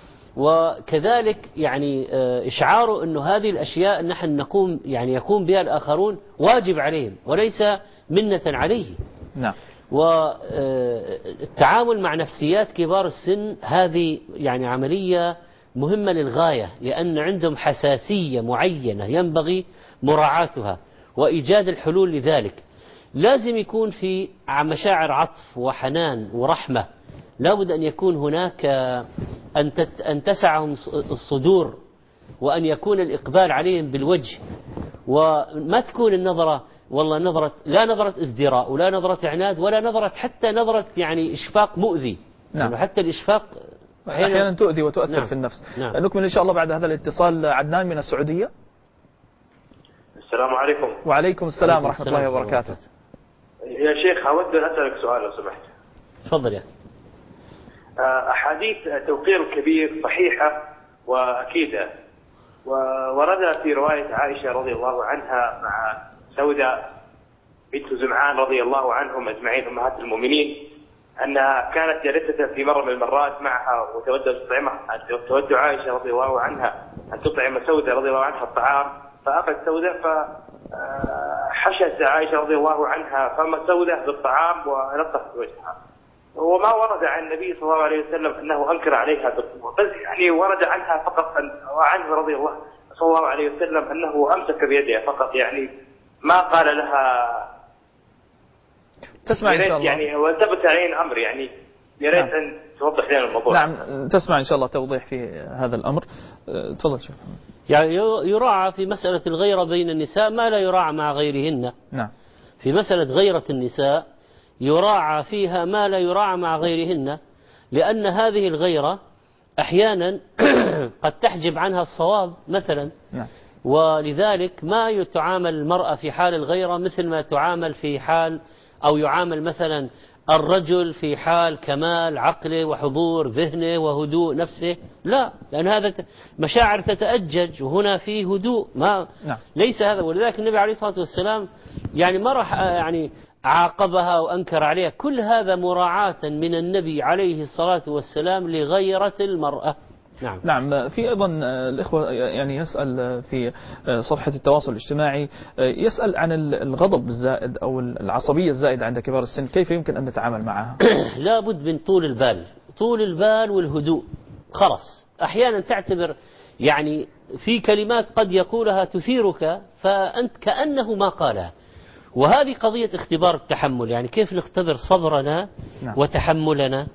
وكذلك يعني إشعاره أنه هذه الأشياء نحن يقوم بها الآخرون واجب عليهم وليس منة عليه. نعم. والتعامل مع نفسيات كبار السن هذه يعني عملية مهمة للغاية، لأن عندهم حساسية معينة ينبغي مراعاتها وإيجاد الحلول لذلك. لازم يكون في مشاعر عطف وحنان ورحمة، لابد أن يكون هناك أن تسعهم الصدور، وأن يكون الإقبال عليهم بالوجه، وما تكون النظرة والله لا نظرة ازدراء ولا نظرة عناد ولا نظرة حتى نظرة يعني إشفاق مؤذي. نعم. يعني حتى الإشفاق أحيانا تؤذي وتؤثر. نعم. في النفس. نعم. نكمل إن شاء الله بعد هذا الاتصال. عدنان من السعودية. السلام عليكم. وعليكم السلام ورحمة الله وبركاته. يا شيخ أود أن أسألك سؤال لو سمحت. تفضل يا أحاديث توقير الكبير صحيحة وأكيدة، وورد في رواية عائشة رضي الله عنها مع سودة بنت زمعان رضي الله عنهم أجمعين أمهات المؤمنين أنها كانت جالسة في مرة من المرات معها وتود عائشة رضي الله عنها أن تطعم سودة رضي الله عنها الطعام، فأخذ سودة فحشت عائشة رضي الله عنها فم سودة بالطعام ونطفت وجهها. وما ورد عن النبي صلى الله عليه وسلم أنه أنكر عليها بالطعام، بل يعني ورد عنها فقط وعنه رضي الله صلى الله عليه وسلم أنه أمسك بيدها فقط، يعني ما قال لها. تسمع إن شاء الله يعني وثبت علينا أمر، يعني يا ريت أن توضح لنا الموضوع. نعم تسمع إن شاء الله توضيح في هذا الأمر. تفضل شيخ. يعني يراعى في مسألة الغيرة بين النساء ما لا يراعى مع غيرهن. نعم. في مسألة غيرة النساء يراعى فيها ما لا يراعى مع غيرهن، لأن هذه الغيرة أحيانا قد تحجب عنها الصواب مثلا. نعم. ولذلك ما يتعامل المرأة في حال الغيرة مثل ما تعامل في حال أو يعامل مثلا الرجل في حال كمال عقله وحضور ذهنه وهدوء نفسه، لا، لأن هذا مشاعر تتأجج وهنا فيه هدوء. نعم. ليس هذا. ولذلك النبي عليه الصلاة والسلام يعني ما راح يعني عاقبها وأنكر عليها، كل هذا مراعاة من النبي عليه الصلاة والسلام لغيرة المرأة. نعم. نعم. في أيضا الإخوة يعني يسأل في صفحة التواصل الاجتماعي، يسأل عن الغضب الزائد أو العصبية الزائدة عند كبار السن، كيف يمكن أن نتعامل معها؟ لا بد من طول البال والهدوء. خلاص أحيانا تعتبر يعني في كلمات قد يقولها تثيرك فأنت كأنه ما قالها. وهذه قضية اختبار التحمل، يعني كيف نختبر صبرنا وتحملنا.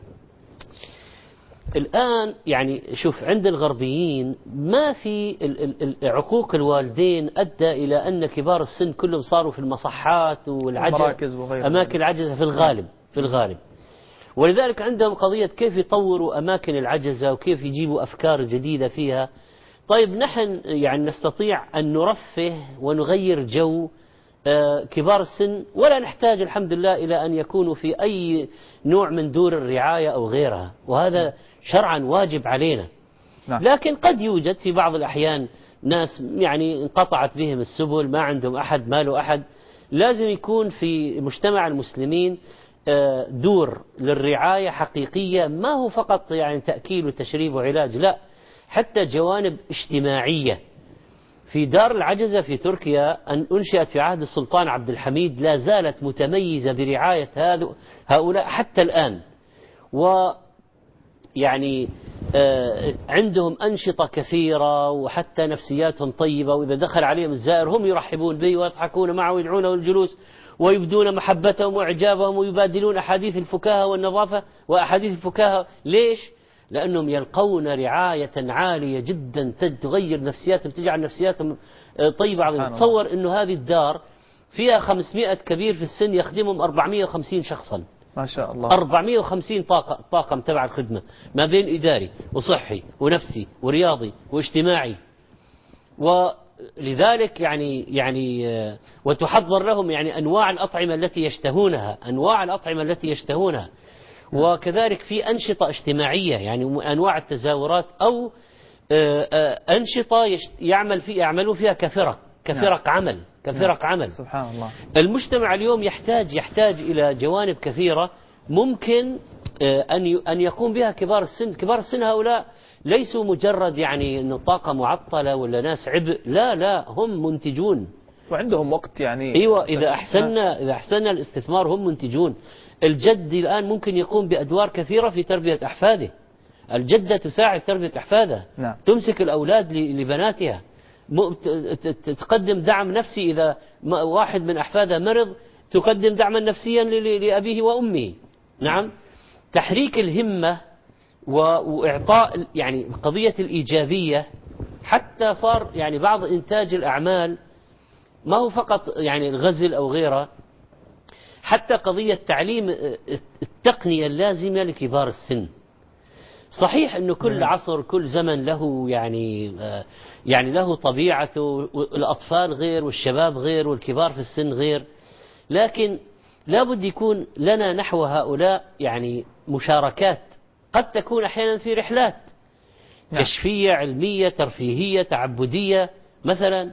الآن يعني شوف عند الغربيين ما في عقوق الوالدين أدى إلى أن كبار السن كلهم صاروا في المصحات والمراكز وغيرها، أماكن العجزة في الغالب. ولذلك عندهم قضية كيف يطوروا أماكن العجزة وكيف يجيبوا أفكار جديدة فيها. طيب نحن يعني نستطيع أن نرفه ونغير جو كبار السن ولا نحتاج الحمد لله إلى أن يكونوا في أي نوع من دور الرعاية أو غيرها، وهذا شرعا واجب علينا. لكن قد يوجد في بعض الأحيان ناس يعني انقطعت بهم السبل، ما عندهم أحد، ما له أحد. لازم يكون في مجتمع المسلمين دور للرعاية حقيقية، ما هو فقط يعني تأكيل وتشريب وعلاج، لا، حتى جوانب اجتماعية. في دار العجزة في تركيا أن أنشئت في عهد السلطان عبد الحميد لا زالت متميزة برعاية هؤلاء حتى الآن. ويعني عندهم أنشطة كثيرة وحتى نفسياتهم طيبة، وإذا دخل عليهم الزائر هم يرحبون به ويضحكون معه ويدعونه الجلوس ويبدون محبتهم وإعجابهم ويبادلون أحاديث الفكاهة والنظافة وأحاديث الفكاهة. ليش؟ لأنهم يلقون رعاية عالية جدا تغير نفسياتهم، تجعل نفسياتهم طيبة عظيمة. تصور أنه هذه الدار فيها 500 كبير في السن يخدمهم 450 شخصا، ما شاء الله، 450 طاقم تبع الخدمة، ما بين إداري وصحي ونفسي ورياضي واجتماعي. ولذلك يعني وتحضر لهم يعني أنواع الأطعمة التي يشتهونها، وكذلك في أنشطة اجتماعية يعني أنواع التزاورات أو أنشطة يعملون فيها كفرق عمل. سبحان الله. المجتمع اليوم يحتاج إلى جوانب كثيرة ممكن أن يقوم بها كبار السن. كبار السن هؤلاء ليسوا مجرد يعني أن طاقة معطلة ولا ناس عبء، لا، هم منتجون وعندهم وقت يعني. أيوة، إذا أحسننا الاستثمار هم منتجون. الجد الآن ممكن يقوم بأدوار كثيرة في تربية أحفاده، الجدة تساعد تربية أحفادها، تمسك الأولاد لبناتها، تقدم دعم نفسي إذا واحد من أحفادها مرض، تقدم دعما نفسيا لأبيه وأمه. نعم، تحريك الهمة وإعطاء يعني قضية الإيجابية. حتى صار يعني بعض إنتاج الأعمال ما هو فقط يعني الغزل أو غيره، حتى قضية تعليم التقنية اللازمة لكبار السن. صحيح أنه كل عصر كل زمن له يعني له طبيعته، الأطفال غير والشباب غير والكبار في السن غير، لكن لابد يكون لنا نحو هؤلاء يعني مشاركات، قد تكون أحيانا في رحلات كشفية علمية ترفيهية تعبدية، مثلا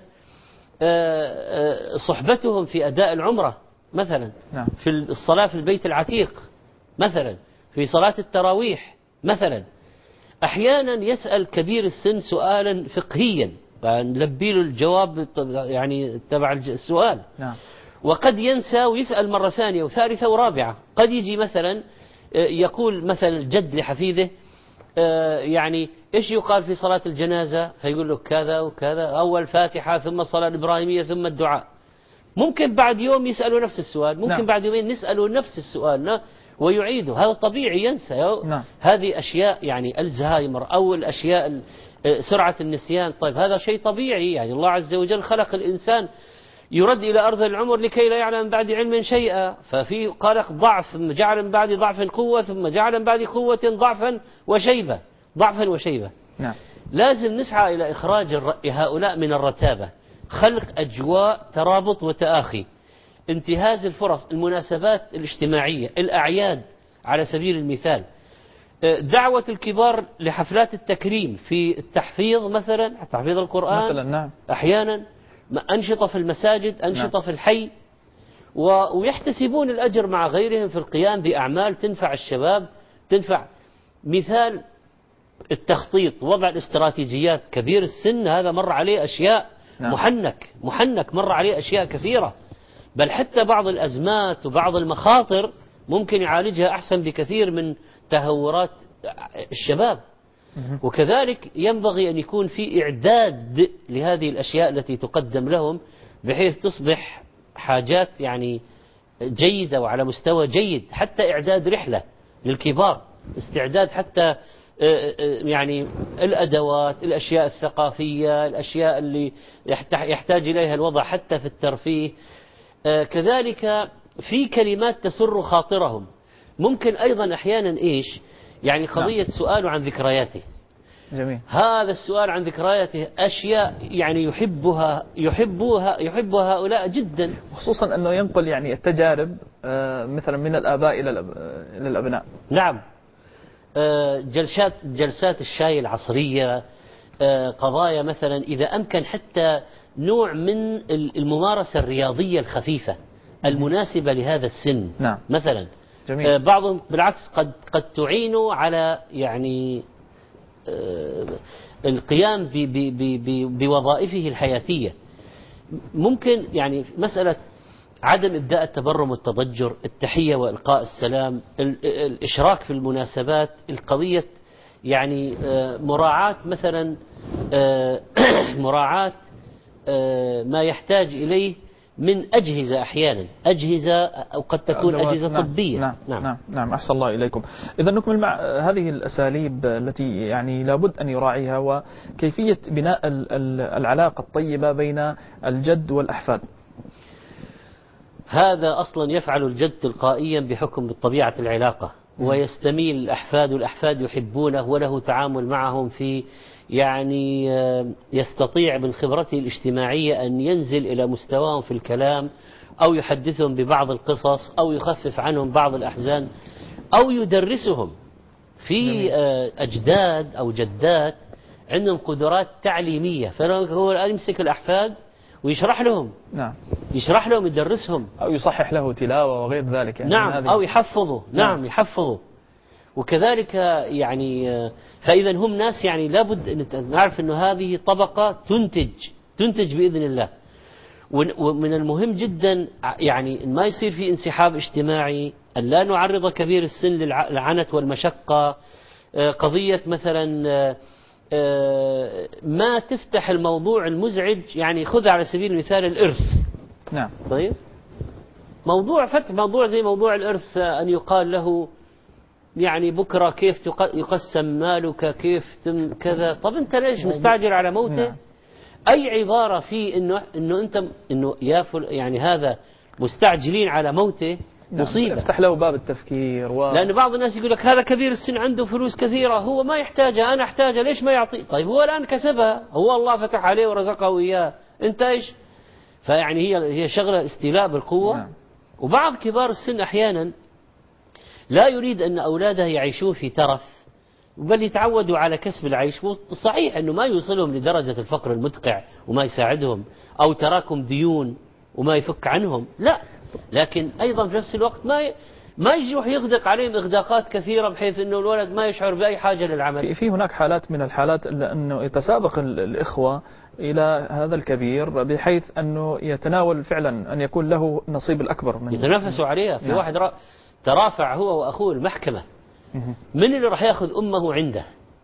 صحبتهم في أداء العمرة مثلا، في الصلاة في البيت العتيق مثلا، في صلاة التراويح مثلا. أحيانا يسأل كبير السن سؤالا فقهيا فنلبي له الجواب يعني تبع السؤال، وقد ينسى ويسأل مرة ثانية وثالثة ورابعة. قد يجي مثلا يقول مثلا الجد لحفيده يعني إيش يقال في صلاة الجنازة، فيقول له كذا وكذا، أول فاتحة ثم الصلاة الإبراهيمية ثم الدعاء. ممكن بعد يوم يسألوا نفس السؤال، ممكن بعد يومين نسأله نفس السؤال ويعيده. هذا طبيعي ينسى. هذه أشياء يعني الزهايمر أو الأشياء سرعة النسيان. طيب هذا شيء طبيعي، يعني الله عز وجل خلق الإنسان يرد إلى أرض العمر لكي لا يعلم من بعد علم شيئا، ففي خلق ضعف ثم جعل من بعد ضعف قوة ثم جعل من بعد قوة ضعفا وشيبة. لازم نسعى إلى إخراج هؤلاء من الرتابة، خلق أجواء ترابط وتآخي، انتهاز الفرص، المناسبات الاجتماعية، الأعياد على سبيل المثال، دعوة الكبار لحفلات التكريم في التحفيظ مثلا، تحفيظ القرآن مثلا، أحيانا أنشطة في المساجد، أنشطة في الحي، ويحتسبون الأجر مع غيرهم في القيام بأعمال تنفع الشباب، تنفع. مثال التخطيط، وضع الاستراتيجيات. كبير السن هذا مر عليه أشياء، محنك مر عليه أشياء كثيرة، بل حتى بعض الأزمات وبعض المخاطر ممكن يعالجها أحسن بكثير من تهورات الشباب. وكذلك ينبغي أن يكون في إعداد لهذه الأشياء التي تقدم لهم بحيث تصبح حاجات يعني جيدة وعلى مستوى جيد، حتى إعداد رحلة للكبار، استعداد حتى يعني الأدوات، الأشياء الثقافية، الأشياء اللي يحتاج إليها الوضع حتى في الترفيه. كذلك في كلمات تسر خاطرهم. ممكن أيضا أحيانا إيش يعني قضية سؤال عن ذكرياته. جميل. هذا السؤال عن ذكرياته أشياء يعني يحبها هؤلاء جدا، خصوصا أنه ينقل يعني التجارب مثلا من الآباء إلى الأبناء. نعم. جلسات الشاي العصرية، قضايا مثلا إذا أمكن حتى نوع من الممارسة الرياضية الخفيفة المناسبة لهذا السن. نعم. مثلا جميل. بعضهم بالعكس قد تعينوا على يعني القيام بوظائفه الحياتية. ممكن يعني مسألة عدم إبداء التبرم والتضجر، التحية وإلقاء السلام، الإشراك في المناسبات، القضية يعني مراعاة مثلا مراعاة ما يحتاج إليه من أجهزة، أحيانا أجهزة أو قد تكون أجهزة طبية. نعم أحسن الله إليكم. إذا نكمل مع هذه الأساليب التي يعني لابد أن يراعيها، وكيفية بناء العلاقة الطيبة بين الجد والأحفاد. هذا أصلا يفعل الجد تلقائيا بحكم طبيعة العلاقة، ويستميل الأحفاد، والأحفاد يحبونه وله تعامل معهم في يعني يستطيع من خبرته الاجتماعية أن ينزل إلى مستواهم في الكلام، أو يحدثهم ببعض القصص، أو يخفف عنهم بعض الأحزان، أو يدرسهم. في أجداد أو جدات عندهم قدرات تعليمية، فهو الآن يمسك الأحفاد ويشرح لهم. نعم. يشرح لهم، يدرسهم، أو يصحح له تلاوة وغير ذلك يعني. نعم. أو يحفظه. نعم. يحفظه. وكذلك يعني فإذا هم ناس يعني لابد أن نعرف أنه هذه طبقة تنتج بإذن الله. ومن المهم جدا يعني ما يصير في انسحاب اجتماعي، أن لا نعرض كبير السن للعنت والمشقة. قضية مثلا ما تفتح الموضوع المزعج، يعني خذ على سبيل المثال الإرث. نعم. طيب، فتح موضوع زي موضوع الإرث، أن يقال له يعني بكرة كيف يقسم مالك، كيف كذا. طب أنت ليش مستعجل على موته؟ نعم. أي عبارة في إنه أنت يعني هذا مستعجلين على موته مصيبة. نعم. افتح له باب التفكير لأن بعض الناس يقول لك هذا كبير السن عنده فلوس كثيرة، هو ما يحتاجها، أنا أحتاجها، ليش ما يعطي؟ طيب هو الآن كسبها، هو الله فتح عليه ورزقه إياه، أنت إيش؟ فيعني هي شغلة استيلاء بالقوة. نعم. وبعض كبار السن أحيانا لا يريد أن أولاده يعيشون في ترف، بل يتعودوا على كسب العيش. صحيح أنه ما يوصلهم لدرجة الفقر المدقع وما يساعدهم، أو تراكم ديون وما يفك عنهم، لا. لكن أيضا في نفس الوقت ما يجي يغدق عليهم إغداقات كثيرة بحيث أنه الولد ما يشعر بأي حاجة للعمل. في هناك حالات من الحالات أنه يتسابق الإخوة إلى هذا الكبير، بحيث أنه يتناول فعلا أن يكون له نصيب الأكبر من يتنافسوا عليها. في واحد ترافع هو وأخوه المحكمة، من اللي راح يأخذ أمه عنده،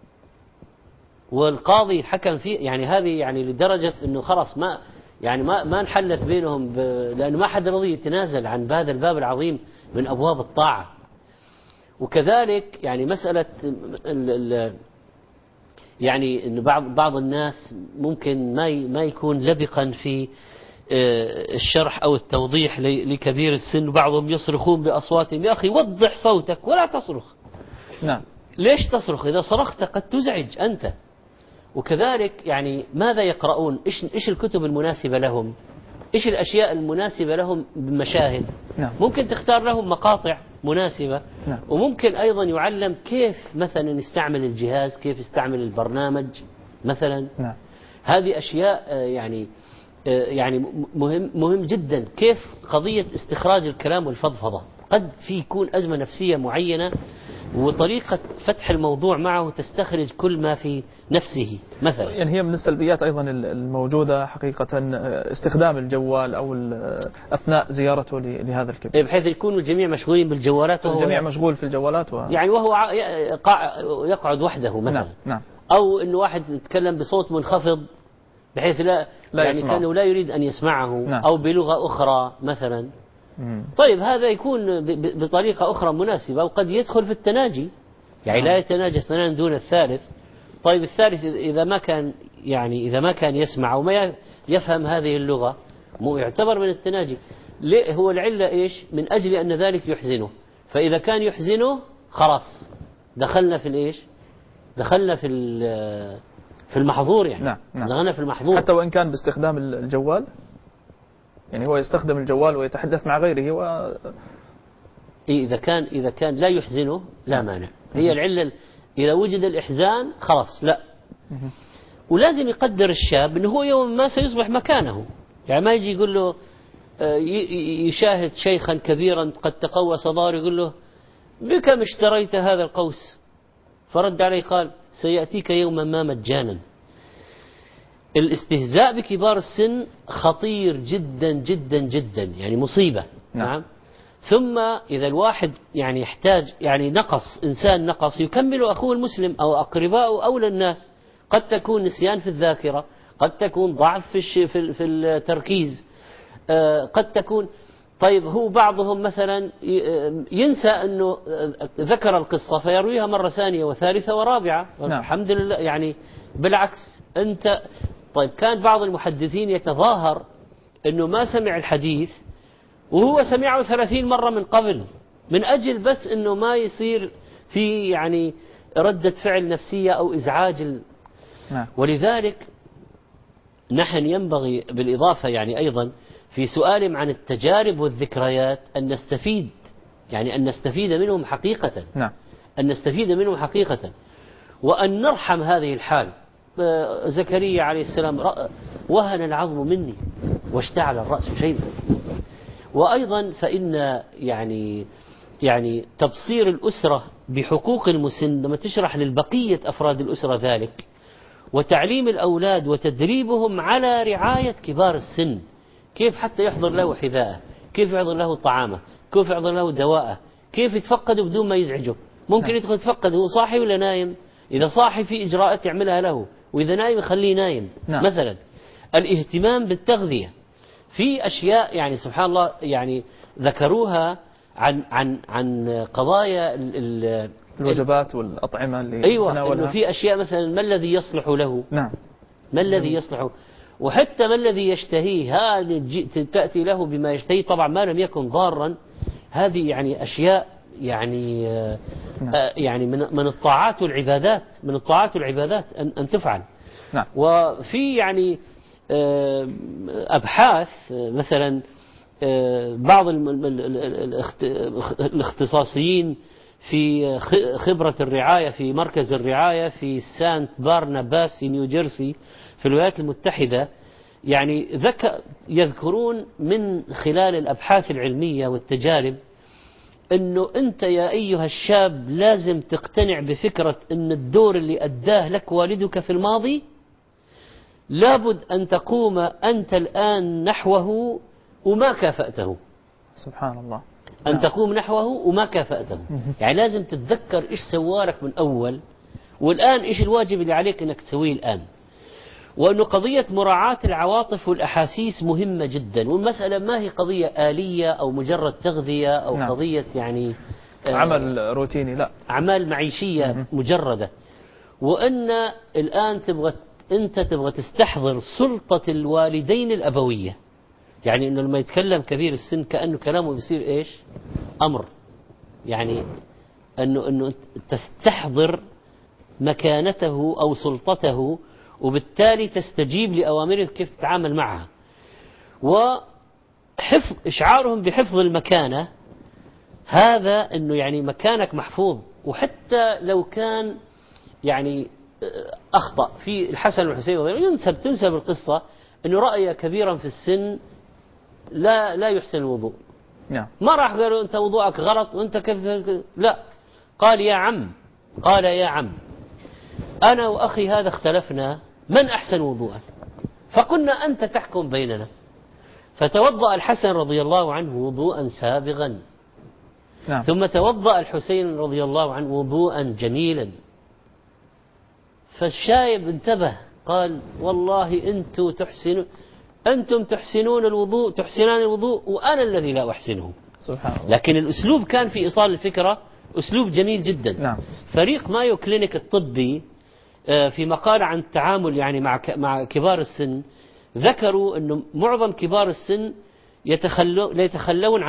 والقاضي حكم فيه. يعني هذه يعني لدرجة أنه خلاص ما انحلت بينهم، لأنه ما حد رضي يتنازل عن هذا الباب العظيم من أبواب الطاعة. وكذلك يعني مسألة يعني أن بعض الناس ممكن ما يكون لبقا في الشرح أو التوضيح لكبير السن، وبعضهم يصرخون بأصواتهم. يا أخي وضح صوتك ولا تصرخ. نعم. ليش تصرخ؟ إذا صرخت قد تزعج أنت. وكذلك يعني ماذا يقرؤون؟ إيش الكتب المناسبة لهم؟ إيش الأشياء المناسبة لهم بمشاهد؟ نعم. ممكن تختار لهم مقاطع مناسبة. نعم. وممكن أيضا يعلم كيف مثلا يستعمل الجهاز، كيف يستعمل البرنامج مثلا. نعم. هذه أشياء يعني مهم جدا. كيف قضية استخراج الكلام والفضفضة. قد يكون أزمة نفسية معينة وطريقة فتح الموضوع معه تستخرج كل ما في نفسه مثلا. يعني هي من السلبيات أيضا الموجودة حقيقة استخدام الجوال أو أثناء زيارته لهذا الكبير، بحيث يكونوا الجميع مشغولين بالجوالات، وهو الجميع مشغول في الجوالات يعني وهو يقعد وحده مثلا. نعم. نعم. أو إنه واحد يتكلم بصوت منخفض بحيث لا يعني يسمعه. كانه لا يريد أن يسمعه. نعم. أو بلغة أخرى مثلا. طيب هذا يكون بطريقة أخرى مناسبة، وقد يدخل في التناجي، يعني لا يتناجى اثنان دون الثالث. طيب الثالث إذا ما كان يسمع أو ما يفهم هذه اللغة مو يعتبر من التناجي. ليه؟ هو العلة إيش؟ من أجل أن ذلك يحزنه، فإذا كان يحزنه خلاص دخلنا في الإيش؟ دخلنا في المحظور يعني. نعم. نعم. دخلنا في المحظور حتى وإن كان باستخدام الجوال، يعني هو يستخدم الجوال ويتحدث مع غيره إذا كان لا يحزنه لا مانع. هي العلة إذا وجد الإحزان خلاص لا. ولازم يقدر الشاب أنه هو يوم ما سيصبح مكانه، يعني ما يجي يقول له يشاهد شيخا كبيرا قد تقوس ظهره يقول له بكم اشتريت هذا القوس؟ فرد عليه قال سيأتيك يوما ما مجانا. الاستهزاء بكبار السن خطير جدا جدا جدا، يعني مصيبة. نعم. ثم إذا الواحد يعني يحتاج يعني إنسان نقص يكمل أخوه المسلم أو أقرباءه أولى الناس، قد تكون نسيان في الذاكرة، قد تكون ضعف في التركيز، قد تكون طيب هو بعضهم مثلا ينسى أنه ذكر القصة فيرويها مرة ثانية وثالثة ورابعة. نعم. الحمد لله، يعني بالعكس أنت طيب كان بعض المحدثين يتظاهر أنه ما سمع الحديث وهو سمعه 30 مرة من قبل، من أجل بس أنه ما يصير في يعني ردة فعل نفسية أو إزعاج نعم. ولذلك نحن ينبغي بالإضافة يعني أيضا في سؤالهم عن التجارب والذكريات أن نستفيد، يعني أن نستفيد منهم حقيقة. نعم. أن نستفيد منهم حقيقة وأن نرحم هذه الحال. زكريا عليه السلام وهن العظم مني واشتعل الرأس شيبا. وأيضا فإن يعني تبصير الأسرة بحقوق المسن لما تشرح للبقية أفراد الأسرة ذلك، وتعليم الأولاد وتدريبهم على رعاية كبار السن، كيف حتى يحضر له حذاءه، كيف يحضر له طعامه، كيف يحضر له دواءه، كيف يتفقده بدون ما يزعجه. ممكن يدخل يتفقد هو صاحي ولا نايم، إذا صاحي في إجراءات يعملها له، وإذا نايم يخليه نايم. نعم. مثلا الاهتمام بالتغذية في أشياء يعني سبحان الله يعني ذكروها عن قضايا الوجبات والأطعمة اللي أيوة، إنه في أشياء مثلا ما الذي يصلح له. نعم. ما الذي يصلح، وحتى ما الذي يشتهيه، تأتي له بما يشتهيه طبعا ما لم يكن ضارا. هذه يعني أشياء يعني يعني من الطاعات والعبادات، من الطاعات والعبادات أن تفعل. نعم. وفي يعني أبحاث مثلا بعض الاختصاصيين في خبرة الرعاية في مركز الرعاية في سانت بارناباس في نيوجيرسي في الولايات المتحدة، يعني يذكرون من خلال الأبحاث العلمية والتجارب أنه أنت يا أيها الشاب لازم تقتنع بفكرة أن الدور اللي أداه لك والدك في الماضي لابد أن تقوم أنت الآن نحوه وما كافأته. سبحان الله. أن تقوم نحوه وما كافأته. يعني لازم تتذكر إيش سوارك من أول، والآن إيش الواجب اللي عليك أنك تسويه الآن. وأنه قضية مراعاة العواطف والأحاسيس مهمة جدا، والمسألة ما هي قضية آلية أو مجرد تغذية أو نعم. قضية يعني عمل روتيني، لا، أعمال معيشية مجردة. وأن الآن أنت تبغى تستحضر سلطة الوالدين الأبوية، يعني أنه لما يتكلم كبير السن كأنه كلامه بيصير إيش أمر، يعني أنه تستحضر مكانته أو سلطته، وبالتالي تستجيب لأوامره كيف تتعامل معها. وحفظ إشعارهم بحفظ المكانة، هذا أنه يعني مكانك محفوظ. وحتى لو كان يعني أخطأ في الحسن والحسين تنسب القصة أنه رأي كبيرا في السن لا يحسن الوضوء. نعم. ما راح قالوا أنت وضوءك غلط وأنت كيف، لا، قال يا عم أنا وأخي هذا اختلفنا من أحسن وضوءا، فقلنا أنت تحكم بيننا. فتوضأ الحسن رضي الله عنه وضوءا سابغا، نعم. ثم توضأ الحسين رضي الله عنه وضوءا جميلا. فالشايب انتبه قال والله أنتم تحسنان الوضوء وأنا الذي لا أحسنه. سبحان الله. لكن الأسلوب كان في إيصال الفكرة أسلوب جميل جدا. نعم. فريق مايو كلينيك الطبي في مقالة عن التعامل يعني مع كبار السن ذكروا أنه معظم كبار السن يتخلون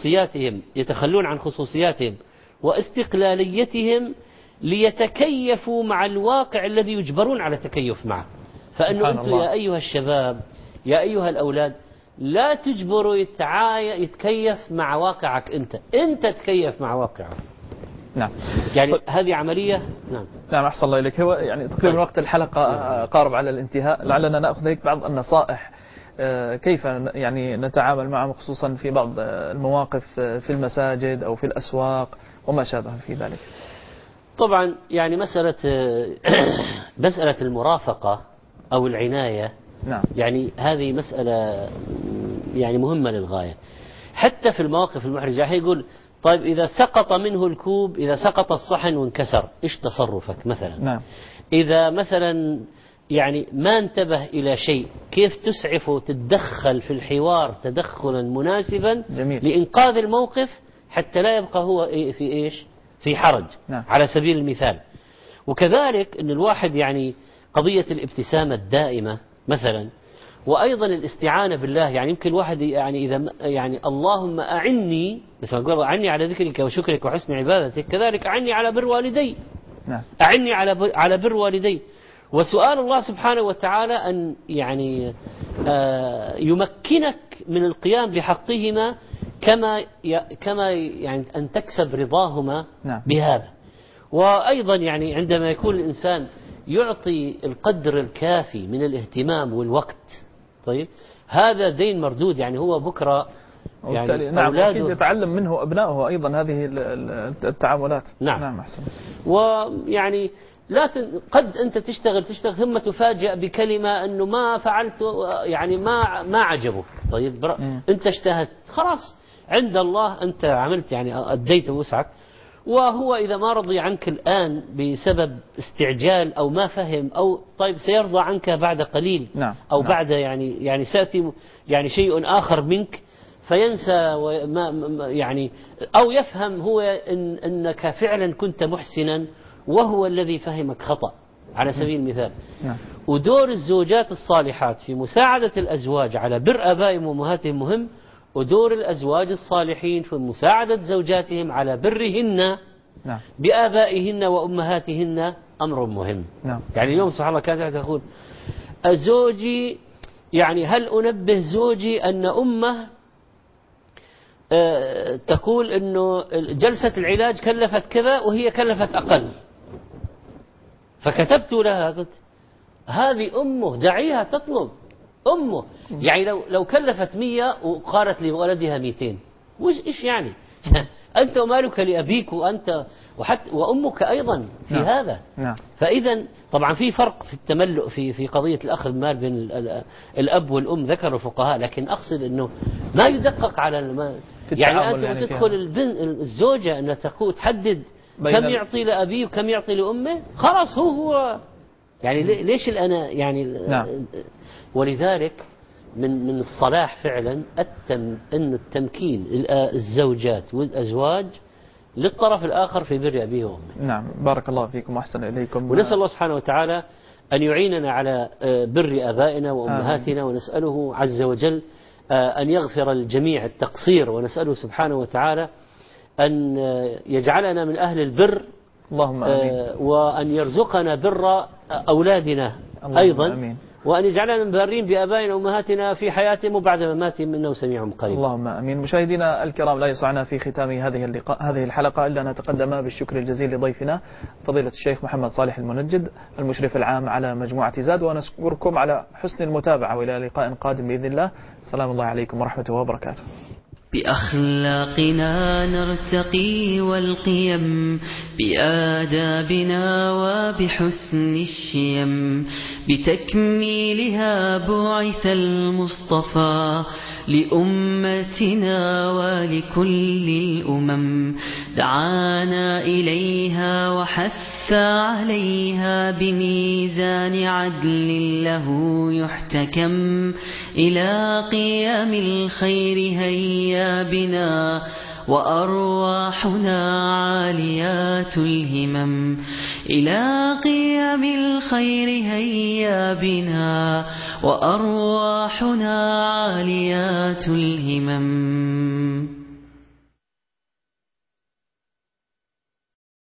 عن خصوصياتهم واستقلاليتهم ليتكيفوا مع الواقع الذي يجبرون على التكيف معه. فأنه أنتم يا أيها الشباب يا أيها الأولاد لا تجبروا يتكيف مع واقعك، أنت تكيف مع واقعك. نعم. يعني هذه عملية. نعم أحسن الله إليك. هو يعني تقريبا وقت الحلقة قارب على الانتهاء، لعلنا نأخذ هيك بعض النصائح كيف يعني نتعامل معهم، خصوصا في بعض المواقف في المساجد أو في الأسواق وما شابه في ذلك. طبعا يعني مسألة المرافقة أو العناية، نعم. يعني هذه مسألة يعني مهمة للغاية. حتى في المواقف المحرجة يقول طيب إذا سقط منه الكوب، إذا سقط الصحن وانكسر إيش تصرفك مثلا؟ نعم. إذا مثلا يعني ما انتبه إلى شيء كيف تسعف وتتدخل في الحوار تدخلا مناسبا جميل. لإنقاذ الموقف حتى لا يبقى هو في إيش؟ في حرج. نعم. على سبيل المثال. وكذلك أن الواحد يعني قضية الابتسامة الدائمة مثلا، وأيضا الاستعانة بالله. يعني يمكن واحد يعني إذا يعني اللهم أعني، مثل ما قال أعني على ذكرك وشكرك وحسن عبادتك، كذلك أعني على بر والدي. نعم. أعني على بر والدي. وسؤال الله سبحانه وتعالى أن يعني يمكنك من القيام بحقهما كما يعني أن تكسب رضاهما. نعم. بهذا. وأيضا يعني عندما يكون الإنسان يعطي القدر الكافي من الاهتمام والوقت، طيب هذا دين مردود. يعني هو بكرة يعني نعم أولاده أكيد يتعلم منه أبنائه أيضا هذه التعاملات. نعم. نعم أحسن. ويعني قد أنت تشتغل ثم تفاجأ بكلمة أنه ما فعلت يعني ما عجبك. طيب أنت اجتهدت خلاص عند الله، أنت عملت يعني أديت وسعك. وهو إذا ما رضي عنك الآن بسبب استعجال أو ما فهم أو طيب سيرضى عنك بعد قليل. نعم. أو نعم. بعد يعني سأتي يعني شيء آخر منك فينسى يعني أو يفهم هو أنك فعلا كنت محسنا وهو الذي فهمك خطأ على سبيل المثال. نعم. ودور الزوجات الصالحات في مساعدة الأزواج على بر آبائهم وأمهاتهم مهم، ودور الأزواج الصالحين في مساعدة زوجاتهم على برهن نعم. بآبائهن وأمهاتهن أمر مهم. نعم. يعني اليوم سبحان الله كانت تقول زوجي يعني هل أنبه زوجي أن أمه تقول أنه جلسة العلاج كلفت كذا وهي كلفت أقل، فكتبت لها قلت هذه أمه دعيها تطلب أمه. يعني لو كلفت 100 وقالت لولدها 200 إيش يعني؟ أنت ومالك لأبيك وأنت وأمك أيضا في نعم. هذا. نعم. فإذا طبعا في فرق في التملؤ في قضية الأخذ مال بين الأب والأم ذكر الفقهاء، لكن أقصد أنه ما يدقق على يعني أنت يعني تدخل الزوجة أن تحدد كم يعطي لأبيه وكم يعطي لأمه، خلاص هو يعني ليش الأنا يعني. نعم. ولذلك من الصلاح فعلا أن التمكين الزوجات والأزواج للطرف الآخر في بر أبيه وأمه. نعم. بارك الله فيكم وأحسن إليكم. ونسأل الله سبحانه وتعالى أن يعيننا على بر آبائنا وأمهاتنا. ونسأله عز وجل أن يغفر الجميع التقصير، ونسأله سبحانه وتعالى أن يجعلنا من أهل البر. اللهم آمين. وأن يرزقنا بر أولادنا أيضا. آمين. وأن يجعلنا من بارين بآبائنا وأمهاتنا في حياتهم وبعد مماتهم إنه سميع قريب. اللهم آمين. مشاهدينا الكرام، لا يسعنا في ختام هذه الحلقة إلا أن نتقدم بالشكر الجزيل لضيفنا فضيلة الشيخ محمد صالح المنجد المشرف العام على مجموعة زاد، ونشكركم على حسن المتابعة، وإلى لقاء قادم بإذن الله. سلام الله عليكم ورحمته وبركاته. بأخلاقنا نرتقي والقيم، بآدابنا وبحسن الشيم، بتكميلها بعث المصطفى لأمتنا ولكل الأمم، دعانا إليها وحث عليها بميزان عدل له يحتكم، إلى قيام الخير هيا بنا وأرواحنا عاليات الهمم، إلى قيام الخير هيا بنا وأرواحنا عاليات الهمم.